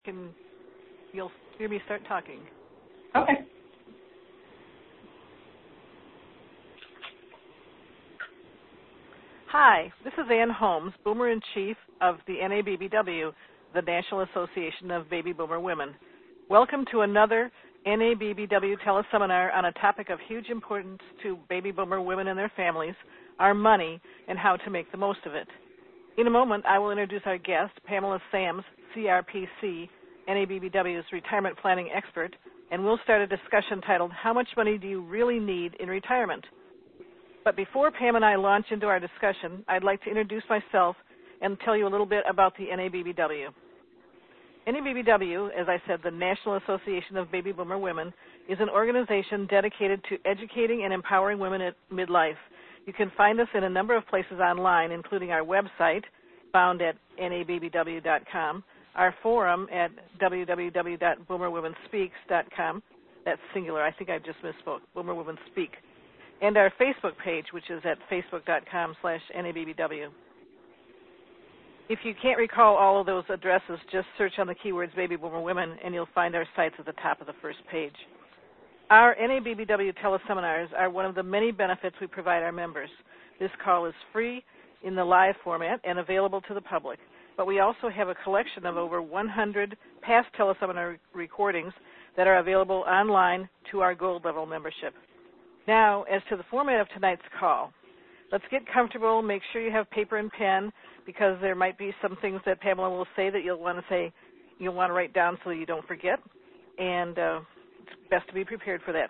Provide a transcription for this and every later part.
You'll hear me start talking. Okay. Hi, this is Ann Holmes, Boomer-in-Chief of the NABBW, the National Association of Baby Boomer Women. Welcome to another NABBW teleseminar on a topic of huge importance to baby boomer women and their families, our money, and how to make the most of it. In a moment, I will introduce our guest, Pamela Sams, CRPC, NABBW's retirement planning expert, and we'll start a discussion titled, How Much Money Do You Really Need in Retirement? But before Pam and I launch into our discussion, I'd like to introduce myself and tell you a little bit about the NABBW. NABBW, as I said, the National Association of Baby Boomer Women, is an organization dedicated to educating and empowering women at midlife. You can find us in a number of places online, including our website, found at nabbw.com, our forum at www.boomerwomenspeaks.com. That's singular. I think I just misspoke. Boomer Women Speak. And our Facebook page, which is at facebook.com/NABBW. If you can't recall all of those addresses, just search on the keywords Baby Boomer Women, and you'll find our sites at the top of the first page. Our NABBW teleseminars are one of the many benefits we provide our members. This call is free in the live format and available to the public. But we also have a collection of over 100 past teleseminar recordings that are available online to our gold level membership. Now, as to the format of tonight's call, let's get comfortable. Make sure you have paper and pen because there might be some things that Pamela will say that you'll want to write down so you don't forget, and it's best to be prepared for that.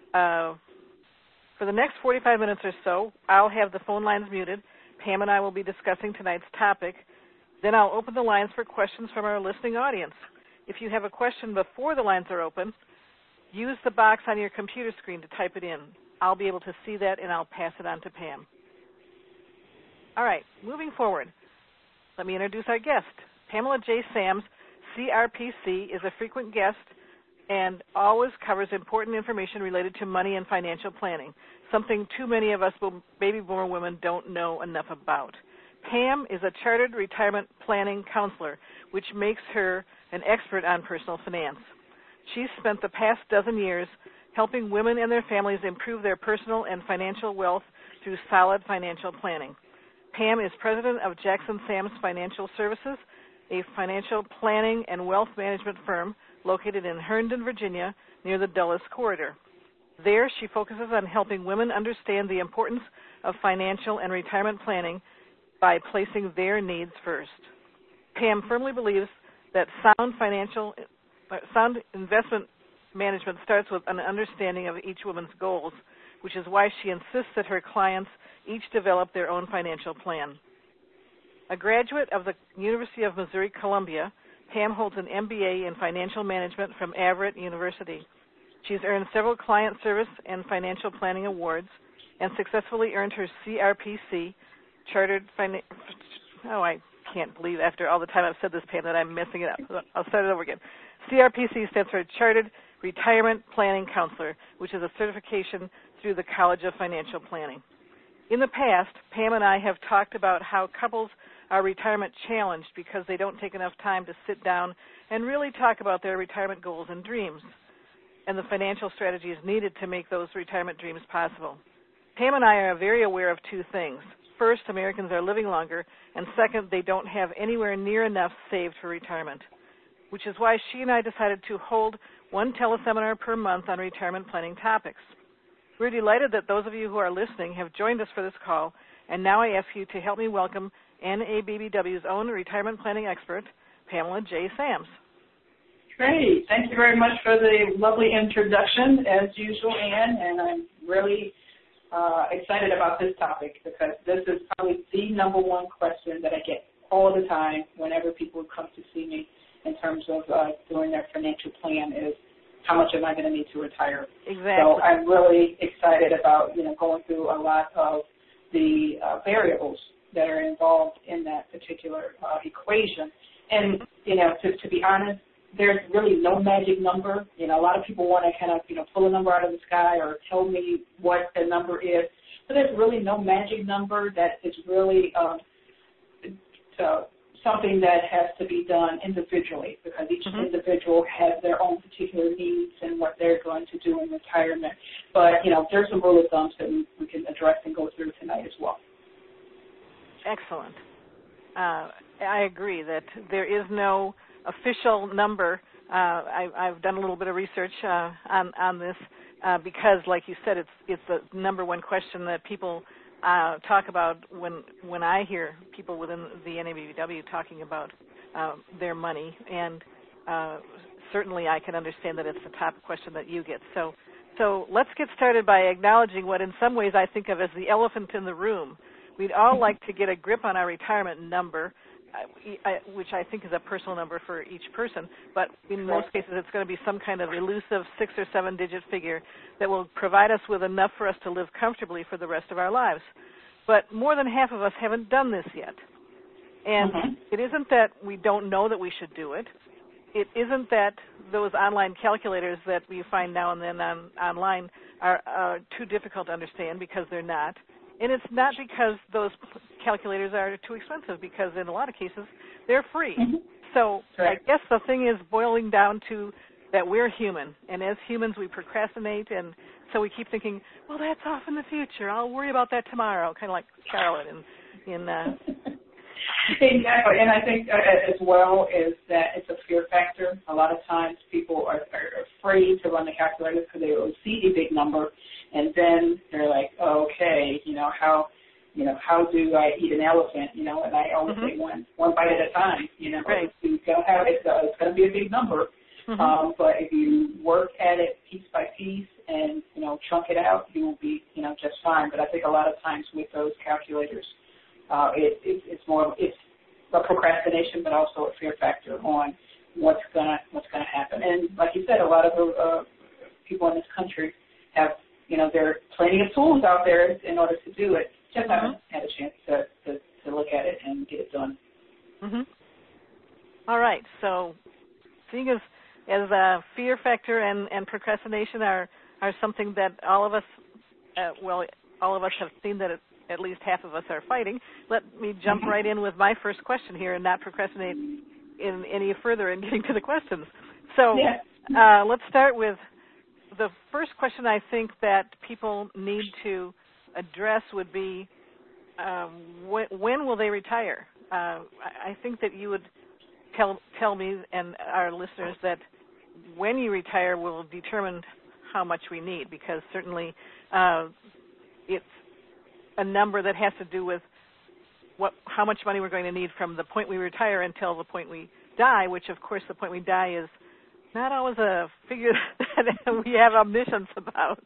For the next 45 minutes or so, I'll have the phone lines muted. Pam and I will be discussing tonight's topic. Then I'll open the lines for questions from our listening audience. If you have a question before the lines are open, use the box on your computer screen to type it in. I'll be able to see that, and I'll pass it on to Pam. All right, moving forward, let me introduce our guest. Pamela J. Sams, CRPC, is a frequent guest and always covers important information related to money and financial planning, something too many of us baby boomer women don't know enough about. Pam is a chartered retirement planning counselor, which makes her an expert on personal finance. She's spent the past dozen years helping women and their families improve their personal and financial wealth through solid financial planning. Pam is president of Jackson Sams Financial Services, a financial planning and wealth management firm located in Herndon, Virginia, near the Dulles Corridor. There, she focuses on helping women understand the importance of financial and retirement planning by placing their needs first. Pam firmly believes that sound investment management starts with an understanding of each woman's goals, which is why she insists that her clients each develop their own financial plan. A graduate of the University of Missouri-Columbia, Pam holds an MBA in financial management from Everett University. She's earned several client service and financial planning awards and successfully earned her CRPC, I can't believe after all the time I've said this, Pam, that I'm messing it up. I'll start it over again. CRPC stands for Chartered Retirement Planning Counselor, which is a certification through the College of Financial Planning. In the past, Pam and I have talked about how couples are retirement challenged because they don't take enough time to sit down and really talk about their retirement goals and dreams and the financial strategies needed to make those retirement dreams possible. Pam and I are very aware of two things. First, Americans are living longer, and second, they don't have anywhere near enough saved for retirement, which is why she and I decided to hold one teleseminar per month on retirement planning topics. We're delighted that those of you who are listening have joined us for this call, and now I ask you to help me welcome NABBW's own retirement planning expert, Pamela J. Sams. Great. Thank you very much for the lovely introduction, as usual, Ann, and I'm really excited about this topic because this is probably the number one question that I get all the time whenever people come to see me in terms of doing their financial plan is, how much am I going to need to retire? Exactly. So I'm really excited about, going through a lot of the variables that are involved in that particular equation. And, to be honest, there's really no magic number. A lot of people want to kind of, pull a number out of the sky or tell me what the number is. But there's really no magic number that is really something that has to be done individually because each individual has their own particular needs and what they're going to do in retirement. But, there's some rule of thumbs that we can address and go through tonight as well. Excellent. I agree that there is no official number. I've done a little bit of research on this because, like you said, it's the number one question that people talk about when I hear people within the NABBW talking about their money, and certainly I can understand that it's the top question that you get. So let's get started by acknowledging what in some ways I think of as the elephant in the room. We'd all like to get a grip on our retirement number, which I think is a personal number for each person, but in most cases it's going to be some kind of elusive 6 or 7 digit figure that will provide us with enough for us to live comfortably for the rest of our lives. But more than half of us haven't done this yet. And it isn't that we don't know that we should do it. It isn't that those online calculators that we find now and then online are too difficult to understand, because they're not. And it's not because those calculators are too expensive, because in a lot of cases they're free. So I guess the thing is boiling down to that we're human, and as humans we procrastinate, and so we keep thinking, well, that's off in the future. I'll worry about that tomorrow, kind of like Charlotte in Exactly, and I think as well is that it's a fear factor. A lot of times people are afraid to run the calculator because they will see a big number, and then they're like, okay, how do I eat an elephant? And I always say one bite at a time. Right. It's going to be a big number, but if you work at it piece by piece and chunk it out, you will be just fine. But I think a lot of times with those calculators, it's a procrastination, but also a fear factor on what's gonna happen. And like you said, a lot of people in this country have there are plenty of tools out there in order to do it. Just haven't had a chance to look at it and get it done. All right. So, seeing as fear factor and procrastination are something that all of us have seen that at least half of us are fighting, let me jump right in with my first question here and not procrastinate in any further in getting to the questions. So let's start with the first question I think that people need to address would be, when will they retire? I think that you would tell me and our listeners that when you retire will determine how much we need, because certainly it's a number that has to do with how much money we're going to need from the point we retire until the point we die, which, of course, the point we die is not always a figure that we have omniscience about.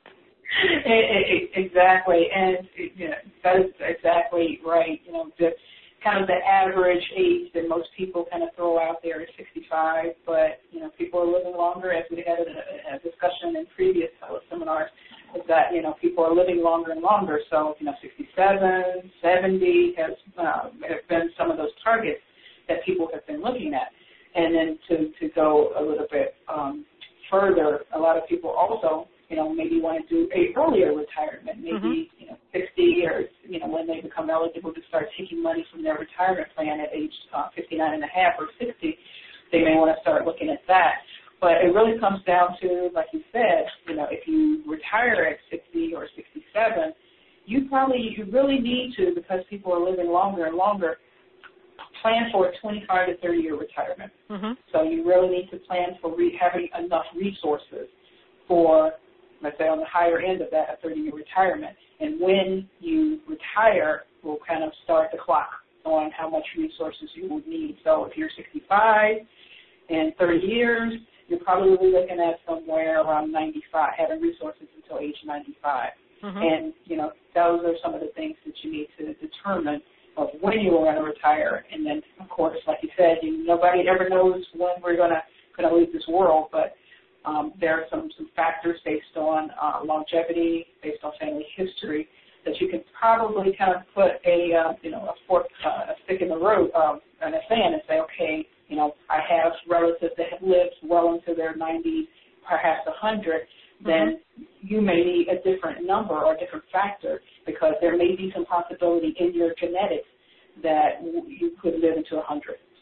Exactly, and that is exactly right. The average age that most people kind of throw out there is 65, but people are living longer, as we had a discussion in previous seminars, is that people are living longer and longer. So 67, 70 have been some of those targets that people have been looking at. And then to go a little bit further, a lot of people also maybe want to do a earlier retirement, maybe 60 or when they become eligible to start taking money from their retirement plan at age 59 and a half or 60, they may want to start looking at that. But it really comes down to, like you said, if you retire at 60 or 67, you really need to, because people are living longer and longer, plan for a 25 to 30-year retirement. So you really need to plan for having enough resources for, let's say, on the higher end of that, a 30-year retirement. And when you retire, we'll kind of start the clock on how much resources you will need. So if you're 65 in 30 years, you're probably looking at somewhere around 95, having resources until age 95. And, those are some of the things that you need to determine of when you are going to retire. And then, of course, like you said, nobody ever knows when we're going to leave this world, but there are some factors based on longevity, based on family history, that you can probably kind of put a stick in the road in the sand and say, okay, I have relatives that have lived well into their 90s, perhaps 100, then you may need a different number or a different factor, because there may be some possibility in your genetics that you could live into 100.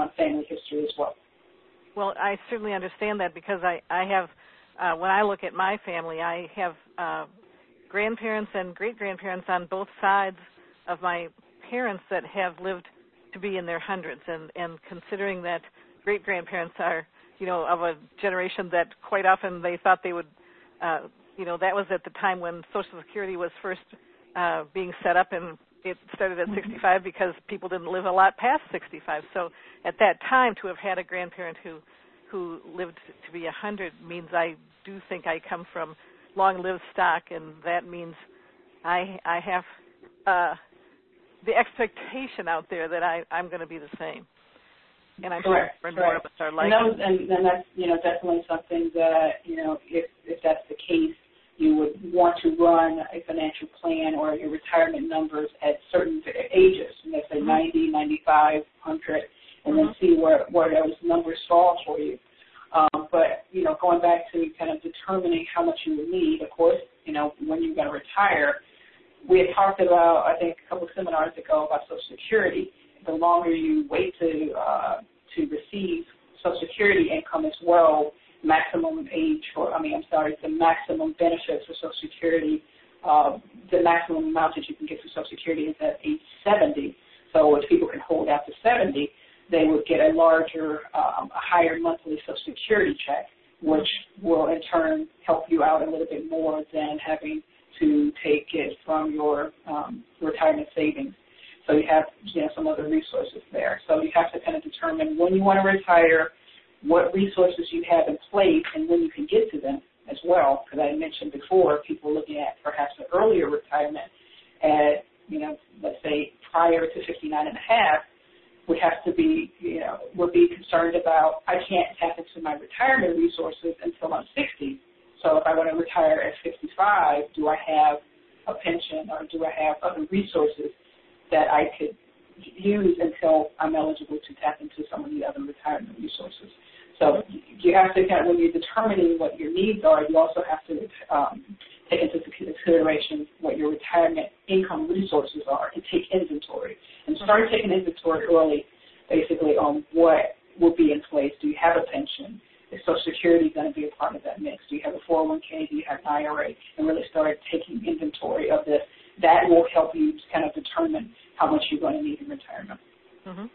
on family history as well. Well, I certainly understand that because I have, when I look at my family, I have grandparents and great-grandparents on both sides of my parents that have lived to be in their hundreds, and considering that great-grandparents are, of a generation that quite often they thought they would, that was at the time when Social Security was first being set up, and it started at 65 because people didn't live a lot past 65. So at that time, to have had a grandparent who lived to be 100 means I do think I come from long-lived stock, and that means I have the expectation out there that I'm going to be the same. And I'm sure more of us are like that. And that's, definitely something that, if that's the case, you would want to run a financial plan or your retirement numbers at certain ages, let's say 90, 95, 100, and then see where those numbers fall for you. But, going back to kind of determining how much you would need, of course, when you're going to retire, we had talked about, I think, a couple of seminars ago about Social Security. The longer you wait to receive Social Security income as well, the maximum benefits for Social Security, the maximum amount that you can get for Social Security is at age 70. So if people can hold out to 70, they would get a larger, a higher monthly Social Security check, which will in turn help you out a little bit more than having to take it from your retirement savings. So you have, some other resources there. So you have to kind of determine when you want to retire, what resources you have in place, and when you can get to them as well. Because I mentioned before, people looking at perhaps an earlier retirement at, let's say prior to 59 and a half, would have to be, would be concerned about, I can't tap into my retirement resources until I'm 60. So if I want to retire at 55, do I have a pension or do I have other resources that I could use until I'm eligible to tap into some of the other retirement resources? So you have to kind of, when you're determining what your needs are, you also have to take into consideration what your retirement income resources are and take inventory. And start taking inventory early, basically, on what will be in place. Do you have a pension? Is Social Security going to be a part of that mix? Do you have a 401k? Do you have an IRA? And really start taking inventory of this. That will help you to kind of determine how much you're going to need in retirement. Mm-hmm.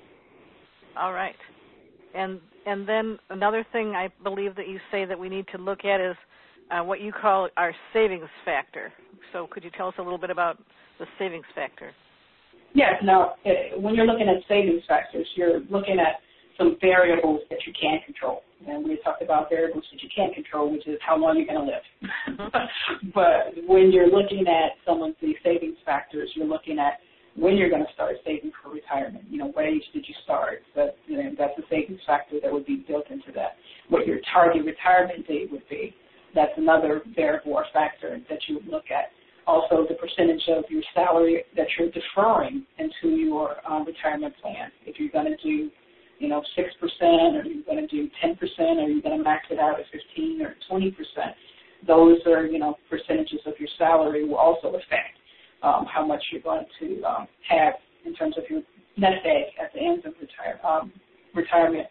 All right. And then another thing I believe that you say that we need to look at is what you call our savings factor. So could you tell us a little bit about the savings factor? Yes. Now, when you're looking at savings factors, you're looking at some variables that you can control. And we talked about variables that you can't control, which is how long you're going to live. But when you're looking at some of the savings factors, you're looking at when you're going to start saving for retirement. What age did you start? That's a savings factor that would be built into that. What your target retirement date would be, that's another variable or factor that you would look at. Also, the percentage of your salary that you're deferring into your retirement plan. If you're going to do 6%, or you're going to do 10%, or you're going to max it out at 15 or 20%. Those are, percentages of your salary will also affect how much you're going to have in terms of your nest egg at the end of retirement,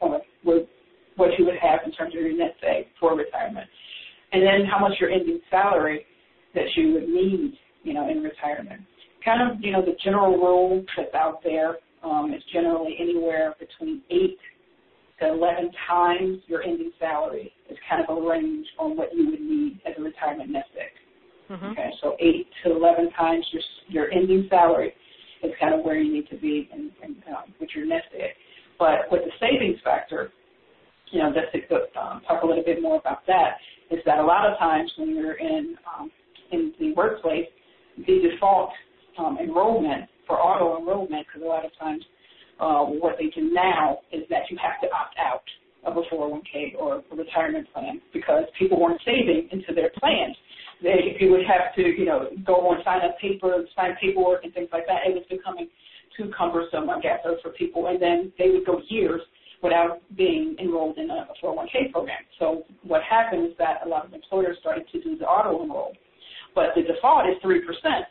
what you would have in terms of your nest egg for retirement. And then how much your ending salary that you would need, in retirement. Kind of, the general rule that's out there is generally anywhere between 8 to 11 times your ending salary is kind of a range on what you would need as a retirement nest egg. Mm-hmm. Okay, so 8 to 11 times your ending salary is kind of where you need to be with your nest egg. But with the savings factor, just to talk a little bit more about that, is that a lot of times when you're in the workplace, the default enrollment for auto enrollment, because a lot of times what they do now is that you have to opt out of a 401k or a retirement plan because people weren't saving into their plans. You would have to, go and sign paperwork and things like that. It was becoming too cumbersome, I guess, for people, and then they would go years without being enrolled in a 401k program. So what happened is that a lot of employers started to do the auto enroll, but the default is 3%.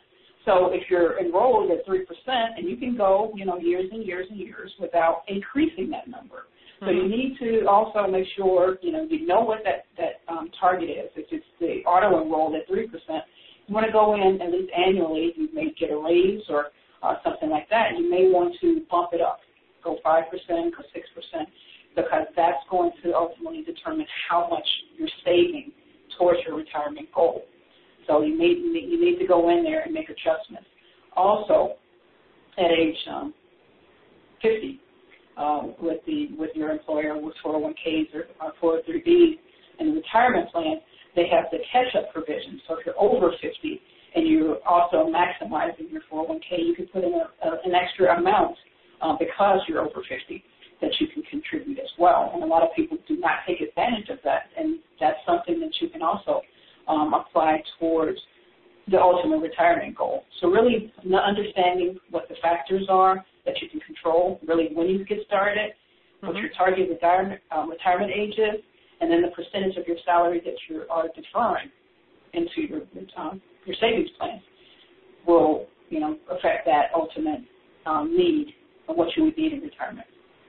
So if you're enrolled at 3%, and you can go, years and years and years without increasing that number. So you need to also make sure, you know what that target is. If it's the auto-enrolled at 3%, you want to go in at least annually. You may get a raise or something like that. You may want to bump it up, go 5%, go 6%, because that's going to ultimately determine how much you're saving towards your retirement goal. So you need to go in there and make adjustments. Also, at age 50, with your employer with 401ks or 403bs and the retirement plan, they have the catch-up provision. So if you're over 50 and you're also maximizing your 401k, you can put in an extra amount because you're over 50 that you can contribute as well. And a lot of people do not take advantage of that, and that's something that you can also apply towards the ultimate retirement goal. So really understanding what the factors are that you can control, really when you get started, what your target retirement age is, and then the percentage of your salary that you are deferring into your savings plan will, affect that ultimate need of what you would need in retirement.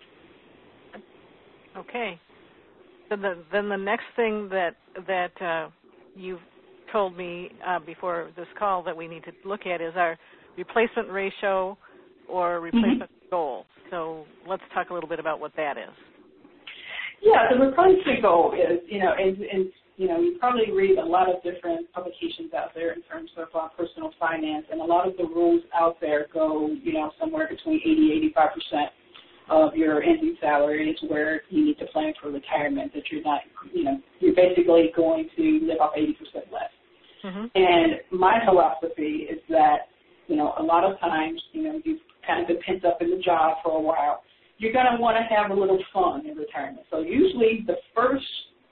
Okay. So then the next thing that you've told me before this call that we need to look at is our replacement ratio or replacement goal. So let's talk a little bit about what that is. Yeah, the replacement goal is, and you probably read a lot of different publications out there in terms of personal finance, and a lot of the rules out there go, somewhere between 80-85% of your ending salary is where you need to plan for retirement, that you're not, you're basically going to live off 80% less. And my philosophy is that, a lot of times, you've kind of been pent up in the job for a while. You're going to want to have a little fun in retirement. So usually the first,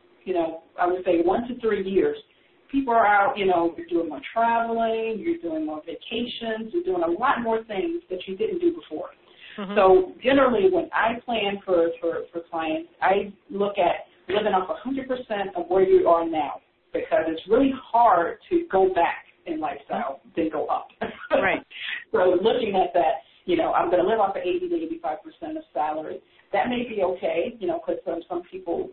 I would say 1 to 3 years, people are out, you're doing more traveling, you're doing more vacations, you're doing a lot more things that you didn't do before. So generally when I plan for clients, I look at living off 100% of where you are now, because it's really hard to go back in lifestyle, then go up. Right. So looking at that, I'm going to live off of 80-85% of salary. That may be okay, because some people,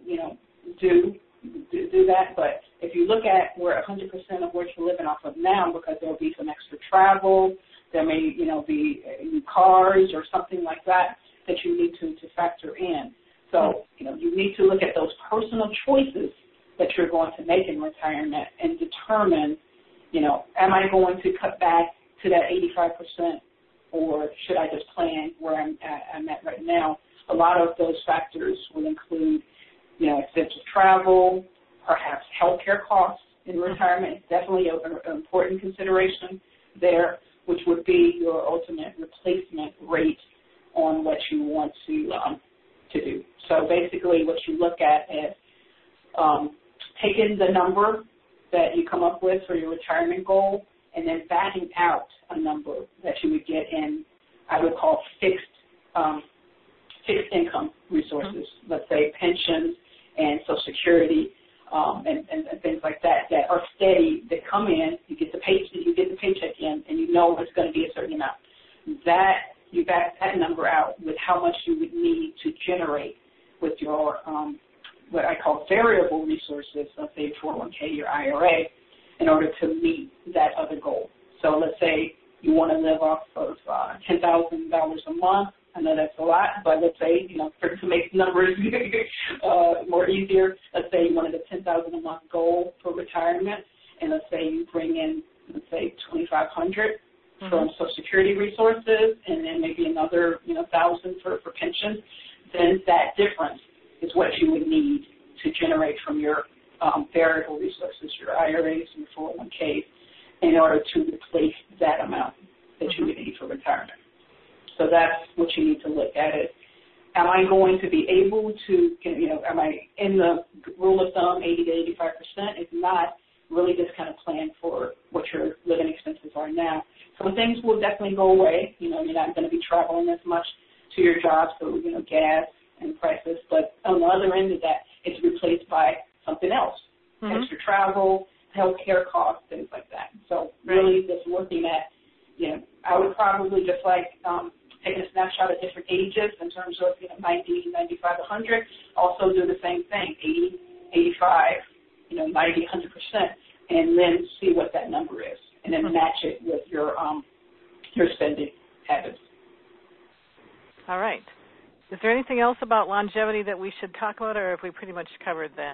do that. But if you look at where 100% of what you're living off of now, because there will be some extra travel, there may, be new cars or something like that you need to factor in. So, you need to look at those personal choices that you're going to make in retirement and determine, am I going to cut back to that 85%, or should I just plan where I'm at right now? A lot of those factors will include, extensive travel, perhaps healthcare costs in retirement. It's definitely an important consideration there, which would be your ultimate replacement rate on what you want to do. So basically what you look at is taking the number that you come up with for your retirement goal and then backing out a number that you would get in, I would call fixed income resources, let's say pensions and Social Security and things like that are steady, that come in, you get the paycheck in, and you know it's going to be a certain amount. That you back that number out with how much you would need to generate with your what I call variable resources, let's say 401k, your IRA, in order to meet that other goal. So let's say you want to live off of $10,000 a month. I know that's a lot, but let's say, to make numbers more easier, let's say you wanted a $10,000 a month goal for retirement, and let's say you bring in, let's say, $2,500 from Social Security resources, and then maybe another, $1,000 for pension. Then that difference is what you would need to generate from your variable resources, your IRAs and 401ks, in order to replace that amount that you would need for retirement. So that's what you need to look at it. Am I going to be able to, am I in the rule of thumb, 80-85%? If not, really just kind of plan for what your living expenses are now. Some things will definitely go away. You're not going to be traveling as much to your job, so, gas and prices. But on the other end of that, it's replaced by something else, extra travel, health care costs, things like that. So really just looking at, I would probably just take a snapshot at different ages in terms of 90, 95, 100. Also do the same thing, 80, 85, 90, 100%, and then see what that number is, and then match it with your spending habits. All right. Is there anything else about longevity that we should talk about, or have we pretty much covered that?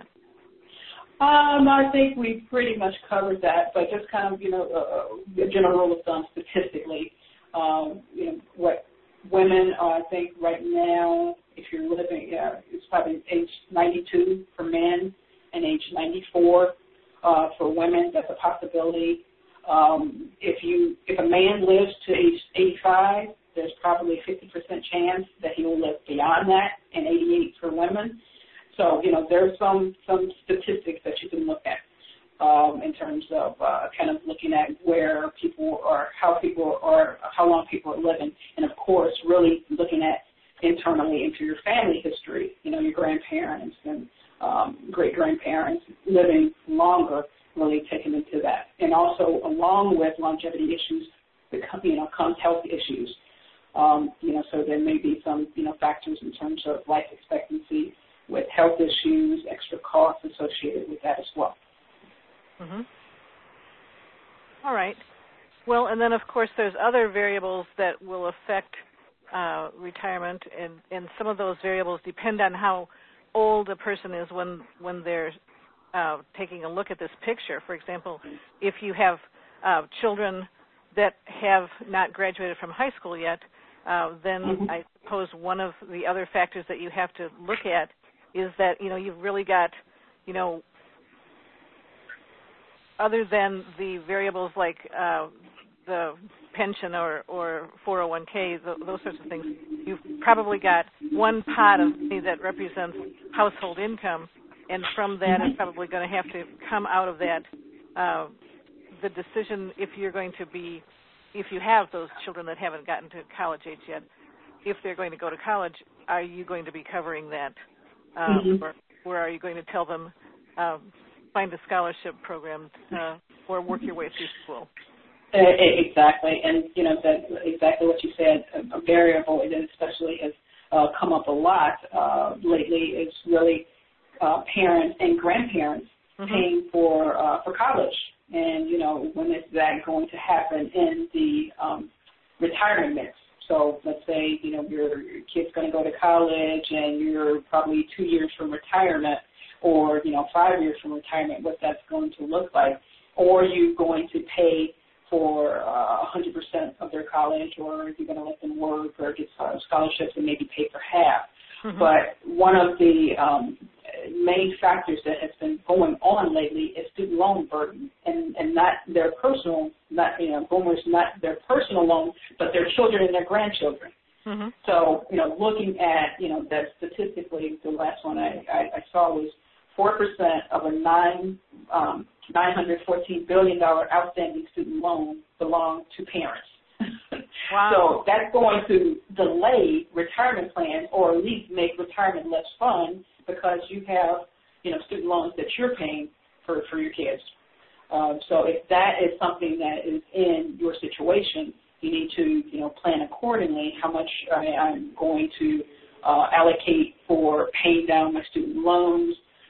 I think we pretty much covered that, but just kind of, a general rule of thumb statistically, what women, I think right now, if you're living, it's probably age 92 for men and age 94 for women. That's a possibility. If a man lives to age 85, there's probably a 50% chance that he will live beyond that, and 88 for women. So, there's some statistics that you can look at in terms of kind of looking at where people are, how long people are living, and of course, really looking at internally into your family history, your grandparents and great-grandparents living longer, really taking into that. And also, along with longevity issues, comes health issues. So there may be some, factors in terms of life expectancy with health issues, extra costs associated with that as well. Mm-hmm. All right. Well, and then, of course, there's other variables that will affect retirement, and some of those variables depend on how old a person is when they're taking a look at this picture. For example, if you have children that have not graduated from high school yet, then I suppose one of the other factors that you have to look at is that, you've really got, other than the variables like the pension or 401k, those sorts of things, you've probably got one pot of money that represents household income, and from that it's probably going to have to come out of that the decision if you have those children that haven't gotten to college age yet, if they're going to go to college, are you going to be covering that? Or are you going to tell them find a scholarship program or work your way through school? Exactly, and that's exactly what you said. A variable, and especially has come up a lot lately, is really parents and grandparents paying for college, and when is that going to happen in the retirement mix? So let's say your kid's going to go to college, and you're probably 2 years from retirement, or 5 years from retirement. What that's going to look like, or you're going to pay for 100% of their college, or you're going to let them work or get scholarships and maybe pay for half. But one of the main factors that has been going on lately is student loan burden, and not their personal, boomers, not their personal loans, but their children and their grandchildren. So, looking at, that statistically, the last one I saw was 4% of a $914 billion outstanding student loan belong to parents. Wow. So that's going to delay retirement plans, or at least make retirement less fun, because you have, student loans that you're paying for your kids. So if that is something that is in your situation, you need to, plan accordingly how much I'm going to allocate for paying down my student loans,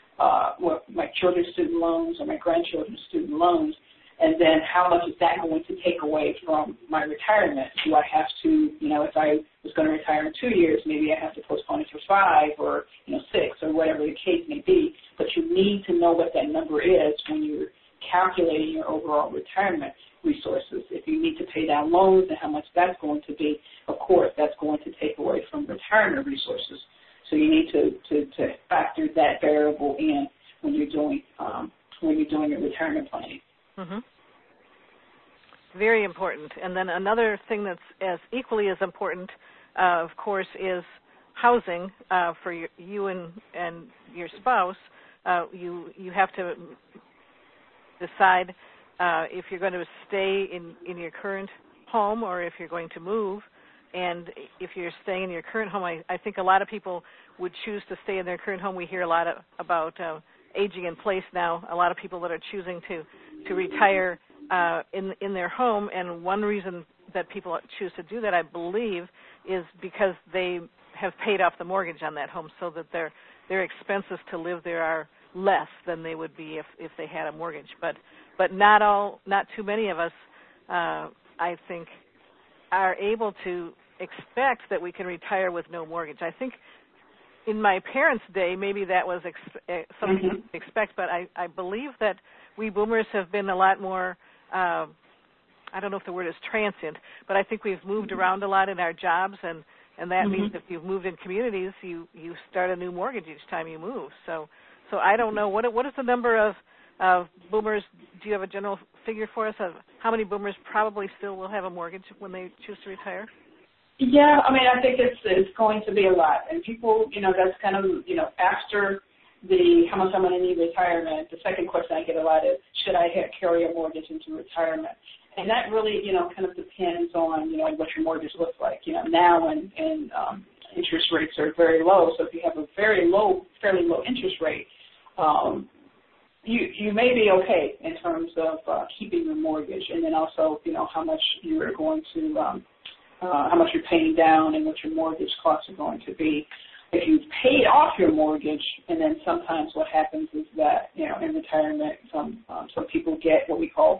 my children's student loans or my grandchildren's student loans, and then how much is that going to take away from my retirement? Do I have to, if I was going to retire in 2 years, maybe I have to postpone it for 5 or 6 or whatever the case may be. But you need to know what that number is when you're calculating your overall retirement resources. If you need to pay down loans and how much that's going to be, of course, that's going to take away from retirement resources. So you need to factor that variable in when you're doing your retirement planning. Very important. And then another thing that's as equally as important, of course, is housing for you and your spouse. You have to decide if you're going to stay in your current home or if you're going to move. And if you're staying in your current home, I think a lot of people would choose to stay in their current home. We hear a lot about aging in place now. A lot of people that are choosing to retire in their home, and one reason that people choose to do that, I believe, is because they have paid off the mortgage on that home, so that their expenses to live there are less than they would be if they had a mortgage. But not too many of us, I think, are able to expect that we can retire with no mortgage. I think in my parents' day, maybe that was something to expect, but I believe that we boomers have been a lot more, I don't know if the word is transient, but I think we've moved around a lot in our jobs, and that means if you've moved in communities, you start a new mortgage each time you move. So I don't know. What is the number of boomers? Do you have a general figure for us of how many boomers probably still will have a mortgage when they choose to retire? Yeah, I mean, I think it's going to be a lot. And people, that's kind of, after how much I'm going to need retirement, the second question I get a lot is, should I carry a mortgage into retirement? And that really, kind of depends on, what your mortgage looks like. Now and interest rates are very low, so if you have a fairly low interest rate, you may be okay in terms of keeping your mortgage, and then also, how much you are going to, how much you're paying down and what your mortgage costs are going to be. If you've paid off your mortgage, and then sometimes what happens is that, in retirement, some people get what we call,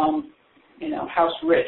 house rich,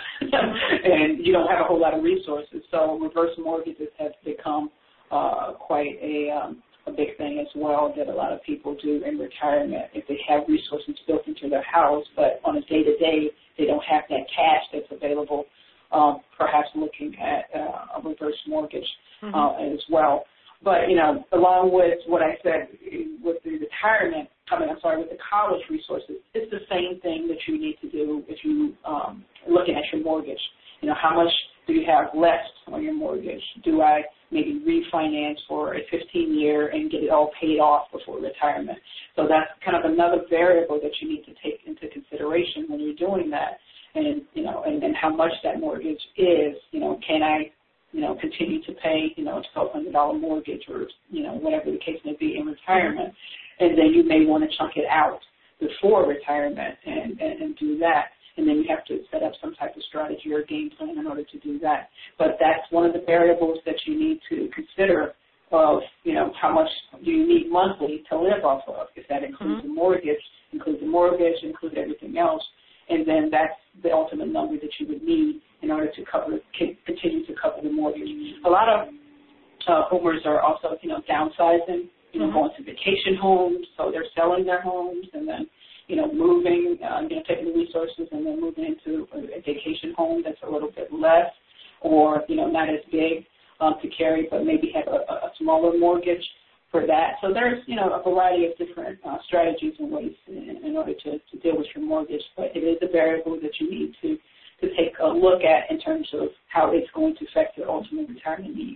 and you don't have a whole lot of resources. So reverse mortgages have become quite a big thing as well that a lot of people do in retirement. If they have resources built into their house, but on a day-to-day they don't have that cash that's available, perhaps looking at a reverse mortgage as well. But, along with what I said with the retirement, with the college resources, it's the same thing that you need to do if you looking at your mortgage. How much do you have left on your mortgage? Do I maybe refinance for a 15-year and get it all paid off before retirement? So that's kind of another variable that you need to take into consideration when you're doing that. And, and how much that mortgage is, can I, continue to pay, a $1,200 mortgage or, whatever the case may be in retirement. And then you may want to chunk it out before retirement and do that. And then you have to set up some type of strategy or game plan in order to do that. But that's one of the variables that you need to consider of, how much do you need monthly to live off of, if that includes the mortgage, include everything else. And then that's the ultimate number that you would need in order to continue to cover the mortgage. A lot of boomers are also, downsizing, going to vacation homes, so they're selling their homes and then, moving, taking the resources and then moving into a vacation home that's a little bit less or, not as big to carry, but maybe have a smaller mortgage for that. So there's, a variety of different strategies and ways in order to deal with your mortgage, but it is a variable that you need to take a look at in terms of how it's going to affect your ultimate retirement needs.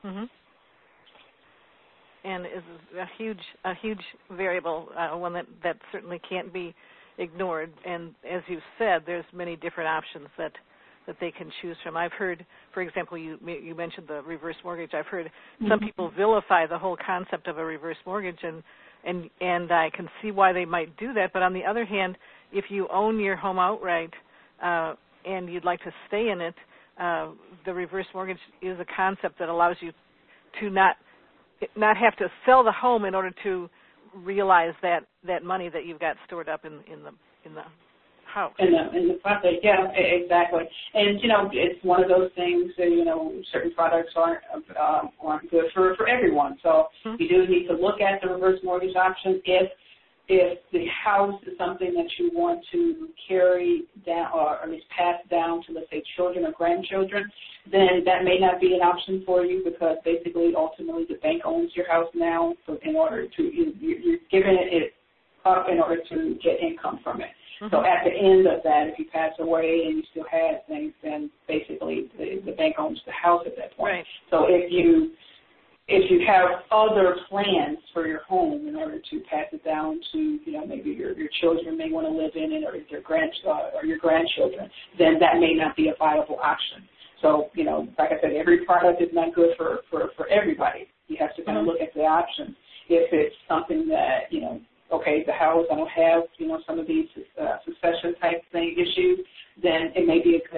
And is a huge variable, one that certainly can't be ignored. And as you've said, there's many different options that they can choose from. I've heard, for example, you mentioned the reverse mortgage. I've heard some people vilify the whole concept of a reverse mortgage, and I can see why they might do that. But on the other hand, if you own your home outright and you'd like to stay in it, the reverse mortgage is a concept that allows you to not have to sell the home in order to realize that money that you've got stored up in the house. In the property, yeah, exactly. And it's one of those things that certain products aren't good for everyone. So you do need to look at the reverse mortgage option if the house is something that you want to carry down or at least pass down to, let's say, children or grandchildren, then that may not be an option for you because basically, ultimately, the bank owns your house now. So in order to, you're giving it up in order to get income from it. So at the end of that, if you pass away and you still have things, then basically the bank owns the house at that point. Right. So if you have other plans for your home in order to pass it down to, maybe your children may want to live in it or your grandchildren, then that may not be a viable option. So, like I said, every product is not good for everybody. You have to kind of look at the options. If it's something that, okay, the house, I don't have, some of these succession type thing issues, then it may be a good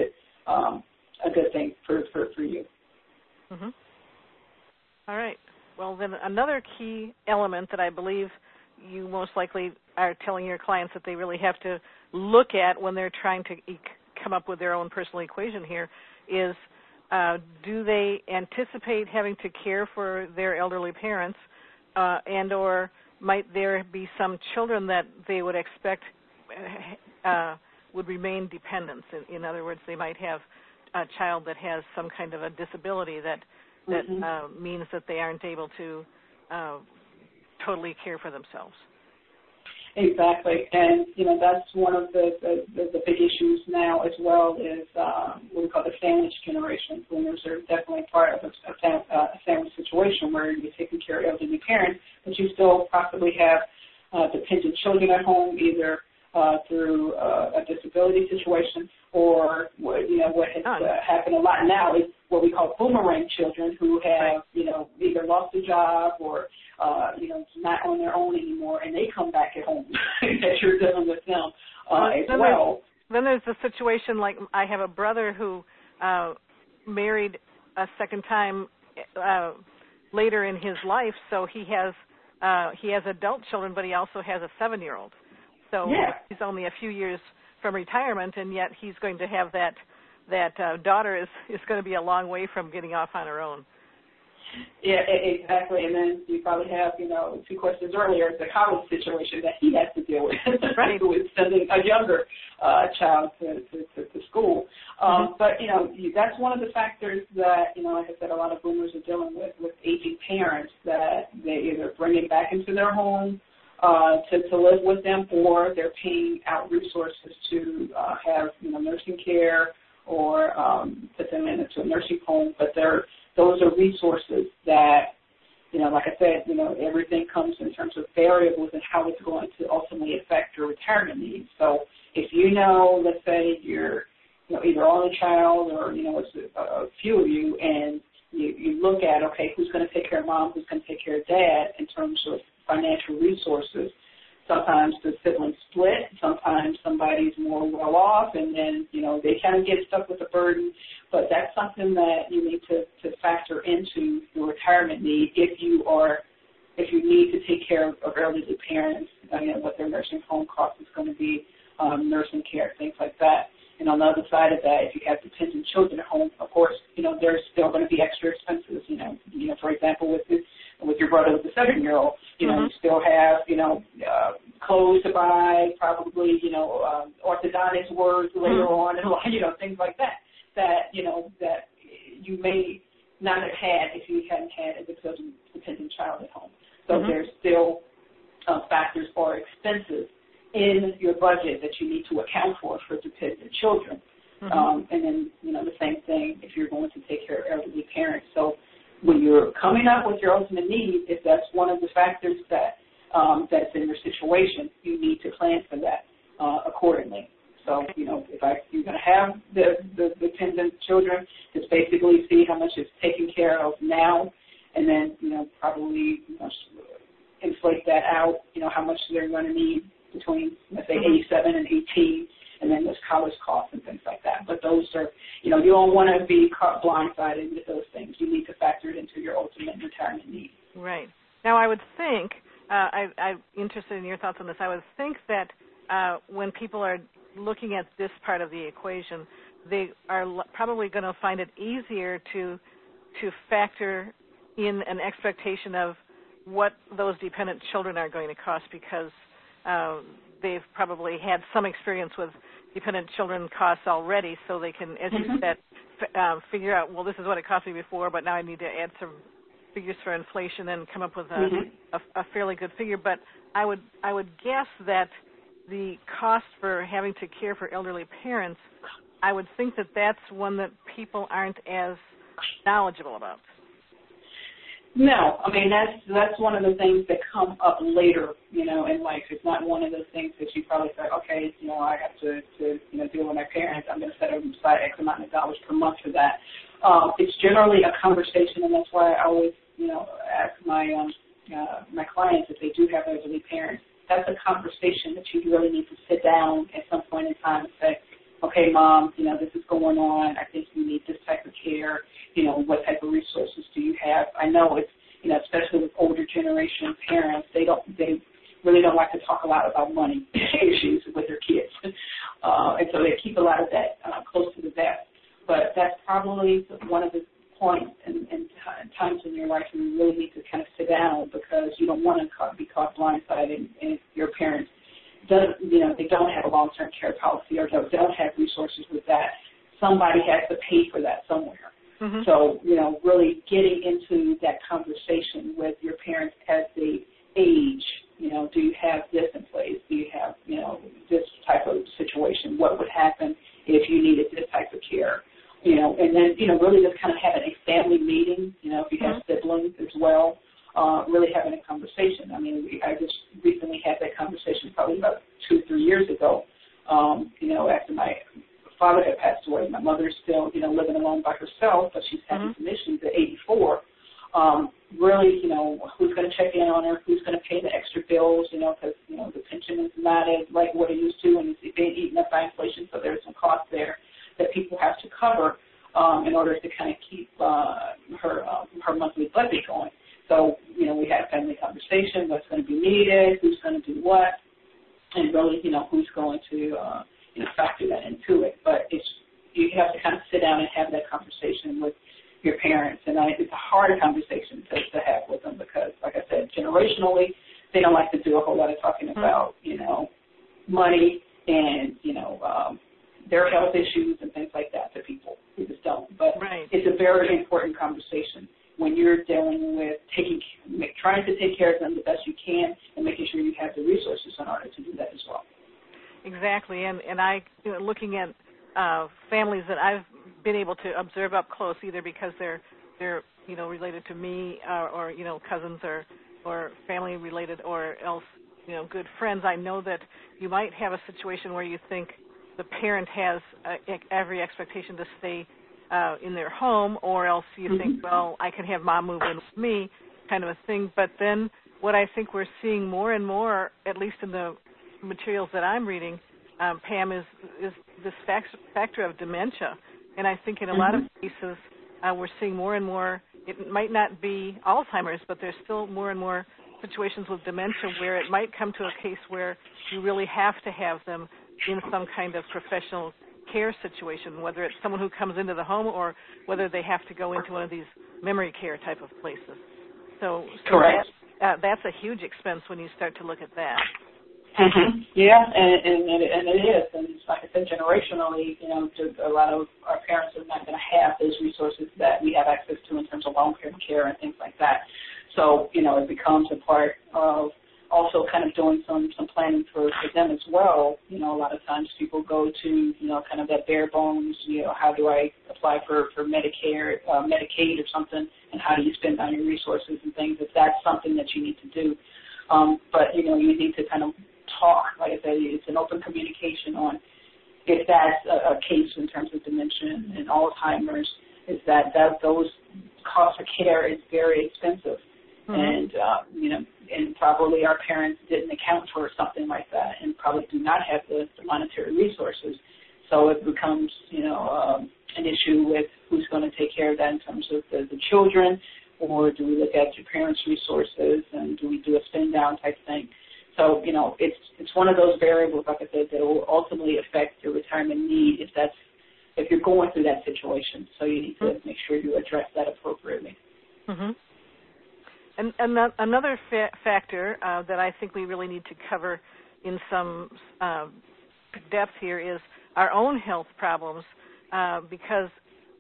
a good thing for you. Mm-hmm. All right. Well, then another key element that I believe you most likely are telling your clients that they really have to look at when they're trying to come up with their own personal equation here is, do they anticipate having to care for their elderly parents, and or might there be some children that they would expect would remain dependents? In other words, they might have a child that has some kind of a disability that means that they aren't able to totally care for themselves. Exactly, and that's one of the big issues now as well is what we call the sandwich generation. Boomers are definitely part of a sandwich situation where you're taking care of elderly parents, but you still possibly have dependent children at home, either through a disability situation or what has happened a lot now is what we call boomerang children who have either lost a job or not on their own anymore, and they come back at home that you're dealing with them as well. Then there's the situation like I have a brother who married a second time later in his life, so he has adult children, but he also has a 7-year-old. So he's only a few years from retirement, and yet he's going to have that daughter is going to be a long way from getting off on her own. Yeah, exactly. And then you probably have, 2 questions earlier, the college situation that he has to deal with, right? With sending a younger child to school. But, that's one of the factors that, like I said, a lot of boomers are dealing with aging parents, that they either bring it back into their home to live with them, or they're paying out resources to have, nursing care or put them into a nursing home. But those are resources that, like I said, everything comes in terms of variables and how it's going to ultimately affect your retirement needs. So if let's say you're, either only child or, it's a few of you, and you look at, okay, who's going to take care of mom, who's going to take care of dad in terms of financial resources. Sometimes the siblings split. Sometimes somebody's more well off, and then, they kind of get stuck with the burden. But that's something that you need to factor into your retirement need if you need to take care of elderly parents, what their nursing home cost is going to be, nursing care, things like that. And on the other side of that, if you have dependent children at home, of course, there's still going to be extra expenses. For example, with your brother with the 7-year-old, you still have, clothes to buy, probably, orthodontist words later on, and things like that that you may not have had if you hadn't had a dependent child at home. So there's still factors or expenses in your budget that you need to account for dependent children. And then, the same thing if you're going to take care of elderly parents. So when you're coming up with your ultimate need, if that's one of the factors that's in your situation, you need to plan for that accordingly. So, if you're going to have the dependent children, just basically see how much it's taken care of now, and then, probably inflate that out, how much they're going to need between, let's say, 87 and 18, and then there's college costs and things like that. But those are, you don't want to be caught blindsided with those things. You need to factor it into your ultimate retirement needs. Right. Now, I would think, I'm interested in your thoughts on this, I would think that when people are looking at this part of the equation, they are probably going to find it easier to factor in an expectation of what those dependent children are going to cost, because they've probably had some experience with dependent children costs already, so they can, as you said, figure out, well, this is what it cost me before, but now I need to add some figures for inflation and come up with a fairly good figure. But I would guess that the cost for having to care for elderly parents, I would think that that's one that people aren't as knowledgeable about. No, I mean, that's one of the things that come up later, in life. It's not one of those things that you probably say, okay, I have to deal with my parents. I'm going to set aside X amount of dollars per month for that. It's generally a conversation, and that's why I always, ask my my clients if they do have elderly parents. That's a conversation that you really need to sit down at some point in time and say, okay, Mom, this is going on. I think you need this type of care. What type of resources do you have? I know it's, especially with older generation parents, they really don't like to talk a lot about money issues with their kids. And so they keep a lot of that close to the vest. But that's probably one of the points and times in your life where you really need to kind of sit down, because you don't want to be caught blindsided, and your parents they don't have a long-term care policy or don't have resources with that. Somebody has to pay for that somewhere. Mm-hmm. So, really getting into that conversation with your parents as they age, do you have this in place? Do you have, this type of situation? What would happen if you needed this type of care? And then, really just kind of having a family meeting, if you have siblings as well, really having a conversation. I mean, I just recently had that conversation probably about 2 or 3 years ago, after my father had passed away. My mother's still, living alone by herself, but she's having some issues at 84. Really, who's going to check in on her, who's going to pay the extra bills, because, the pension is not like what it used to, and it's being eaten up by inflation, so there's some cost there that people have to cover in order to kind of keep her monthly budget going. So, we had a family conversation, what's going to be needed, who's going to do what, and really, who's going to, factor that into it. But you have to kind of sit down and have that conversation with your parents, and it's a hard conversation to have with them because, like I said, generationally, they don't like to do a whole lot of talking about, money and, their health issues and things like that to people. They just don't. But It's a very important conversation when you're dealing with trying to take care of them the best you can and making sure you have the resources in order to do that as well. Exactly, and I, looking at families that I've been able to observe up close, either because they're related to me or cousins or family related, or else good friends. I know that you might have a situation where you think the parent has every expectation to stay in their home, or else you think, well, I can have Mom move in with me, kind of a thing. But then what I think we're seeing more and more, at least in the materials that I'm reading, Pam, is this factor of dementia. And I think in a lot of cases we're seeing more and more, it might not be Alzheimer's, but there's still more and more situations with dementia where it might come to a case where you really have to have them in some kind of professional care situation, whether it's someone who comes into the home or whether they have to go into one of these memory care type of places. So correct. That's a huge expense when you start to look at that. Mm-hmm. Yeah, and it is. And like I said, generationally, a lot of our parents are not going to have those resources that we have access to in terms of long-term care and things like that. So, it becomes a part of also kind of doing some planning for them as well. A lot of times people go to, kind of that bare bones, how do I apply for Medicare, Medicaid or something, and how do you spend on your resources and things, if that's something that you need to do. But, you need to kind of talk. Like I said, it's an open communication on if that's a case in terms of dementia and Alzheimer's, is that those costs of care is very expensive. And, and probably our parents didn't account for something like that and probably do not have the monetary resources. So it becomes, an issue with who's going to take care of that in terms of the children, or do we look at your parents' resources and do we do a spend down type thing? So, it's one of those variables, like I said, that will ultimately affect your retirement need if you're going through that situation. So you need to make sure you address that appropriately. Mm-hmm. And another factor that I think we really need to cover in some depth here is our own health problems, because,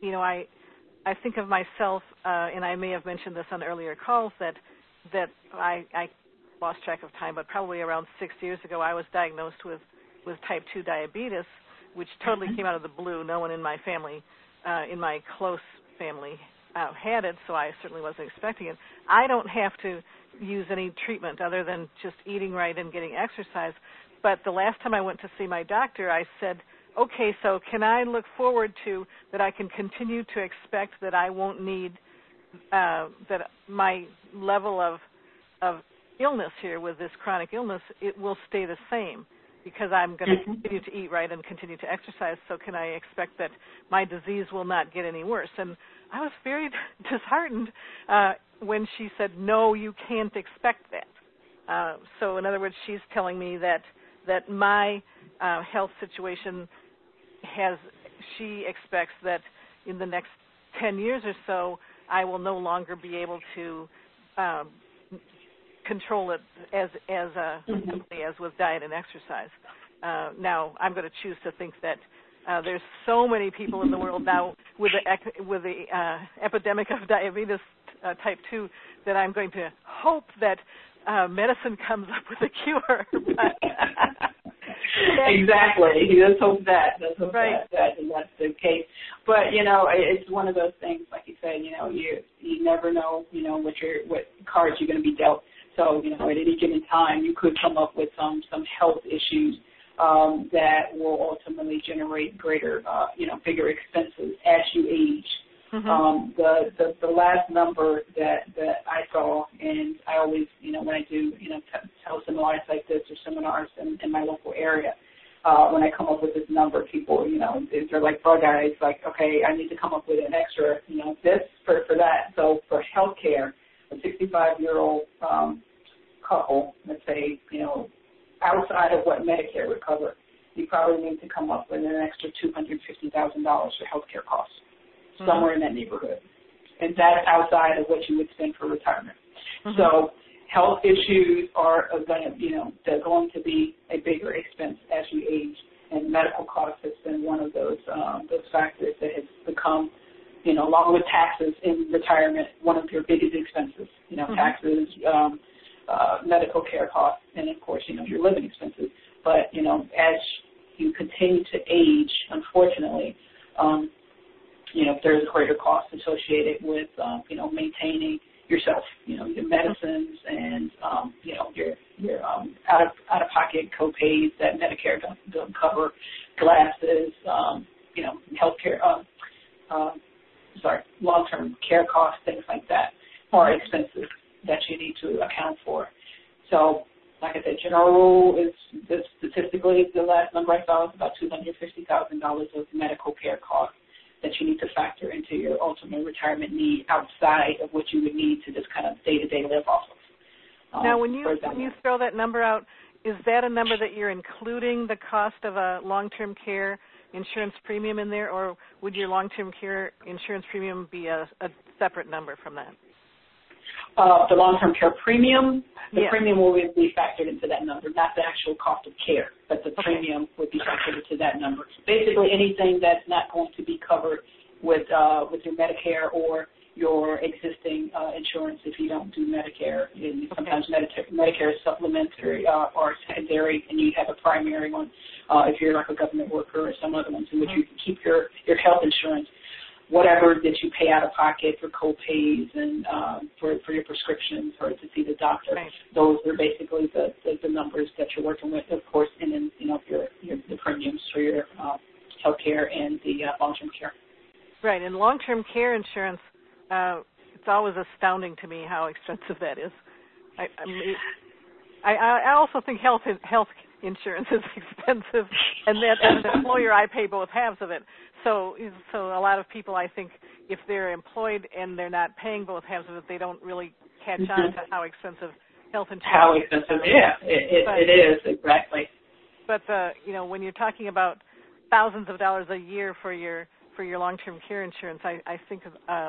I think of myself, and I may have mentioned this on earlier calls, that I lost track of time, but probably around 6 years ago I was diagnosed with type 2 diabetes, which totally came out of the blue. No one in my family, in my close family, had it, so I certainly wasn't expecting it. I don't have to use any treatment other than just eating right and getting exercise. But the last time I went to see my doctor, I said, okay, so can I look forward to that I can continue to expect that I won't need, that my level of illness here with this chronic illness, it will stay the same. because I'm going to continue to eat right and continue to exercise, so can I expect that my disease will not get any worse? And I was very disheartened when she said, no, you can't expect that. So in other words, she's telling me that my health situation she expects that in the next 10 years or so, I will no longer be able to control it as simply as with diet and exercise. Now, I'm going to choose to think that there's so many people in the world now with the epidemic of diabetes type 2 that I'm going to hope that medicine comes up with a cure. Exactly. Let's hope that. Let's hope right. that's the case. But, you know, it's one of those things, like you said, you know, you never know, you know, what cards you're going to be dealt. So, you know, at any given time, you could come up with some health issues that will ultimately generate greater, you know, bigger expenses as you age. Mm-hmm. The last number that I saw, and I always, you know, when I do, you know, teleseminars like this or seminars in my local area, when I come up with this number, people, you know, they're like bug eyes, like, okay, I need to come up with an extra, you know, this for that. So for healthcare, a 65-year-old couple, let's say, you know, outside of what Medicare would cover, you probably need to come up with an extra $250,000 for healthcare costs. Somewhere in that neighborhood. And that's outside of what you would spend for retirement. Mm-hmm. So health issues are going to, you know, they're going to be a bigger expense as you age. And medical costs has been one of those factors that has become, you know, along with taxes in retirement, one of your biggest expenses. You know, taxes, medical care costs, and of course, you know, your living expenses. But, you know, as you continue to age, unfortunately, you know, there's greater costs associated with, you know, maintaining yourself, you know, your medicines and, you know, your out-of-pocket co-pays that Medicare don't cover, glasses, you know, healthcare, long-term care costs, things like that are expenses that you need to account for. So, like I said, general rule is statistically the last number I saw was about $250,000 of medical care costs that you need to factor into your ultimate retirement need outside of what you would need to just kind of day-to-day live off of. Now, when you throw that number out, is that a number that you're including the cost of a long-term care insurance premium in there, or would your long-term care insurance premium be a separate number from that? The long-term care premium, the premium will be factored into that number, not the actual cost of care, but the premium would be factored into that number. Basically, anything that's not going to be covered with your Medicare or your existing insurance if you don't do Medicare. Sometimes Medicare is supplementary or secondary, and you have a primary one if you're like a government worker or some other ones in which you can keep your health insurance. Whatever that you pay out of pocket for co-pays and for your prescriptions or to see the doctor, those are basically the numbers that you're working with, of course, and then, you know, the premiums for your health care and the long-term care. Right, and long-term care insurance, it's always astounding to me how expensive that is. I also think health insurance is expensive, and that as an employer I pay both halves of it. So a lot of people, I think, if they're employed and they're not paying both halves of it, they don't really catch on to how expensive health insurance is. How expensive, yeah, it is, exactly. But, you know, when you're talking about thousands of dollars a year for your long-term care insurance, I think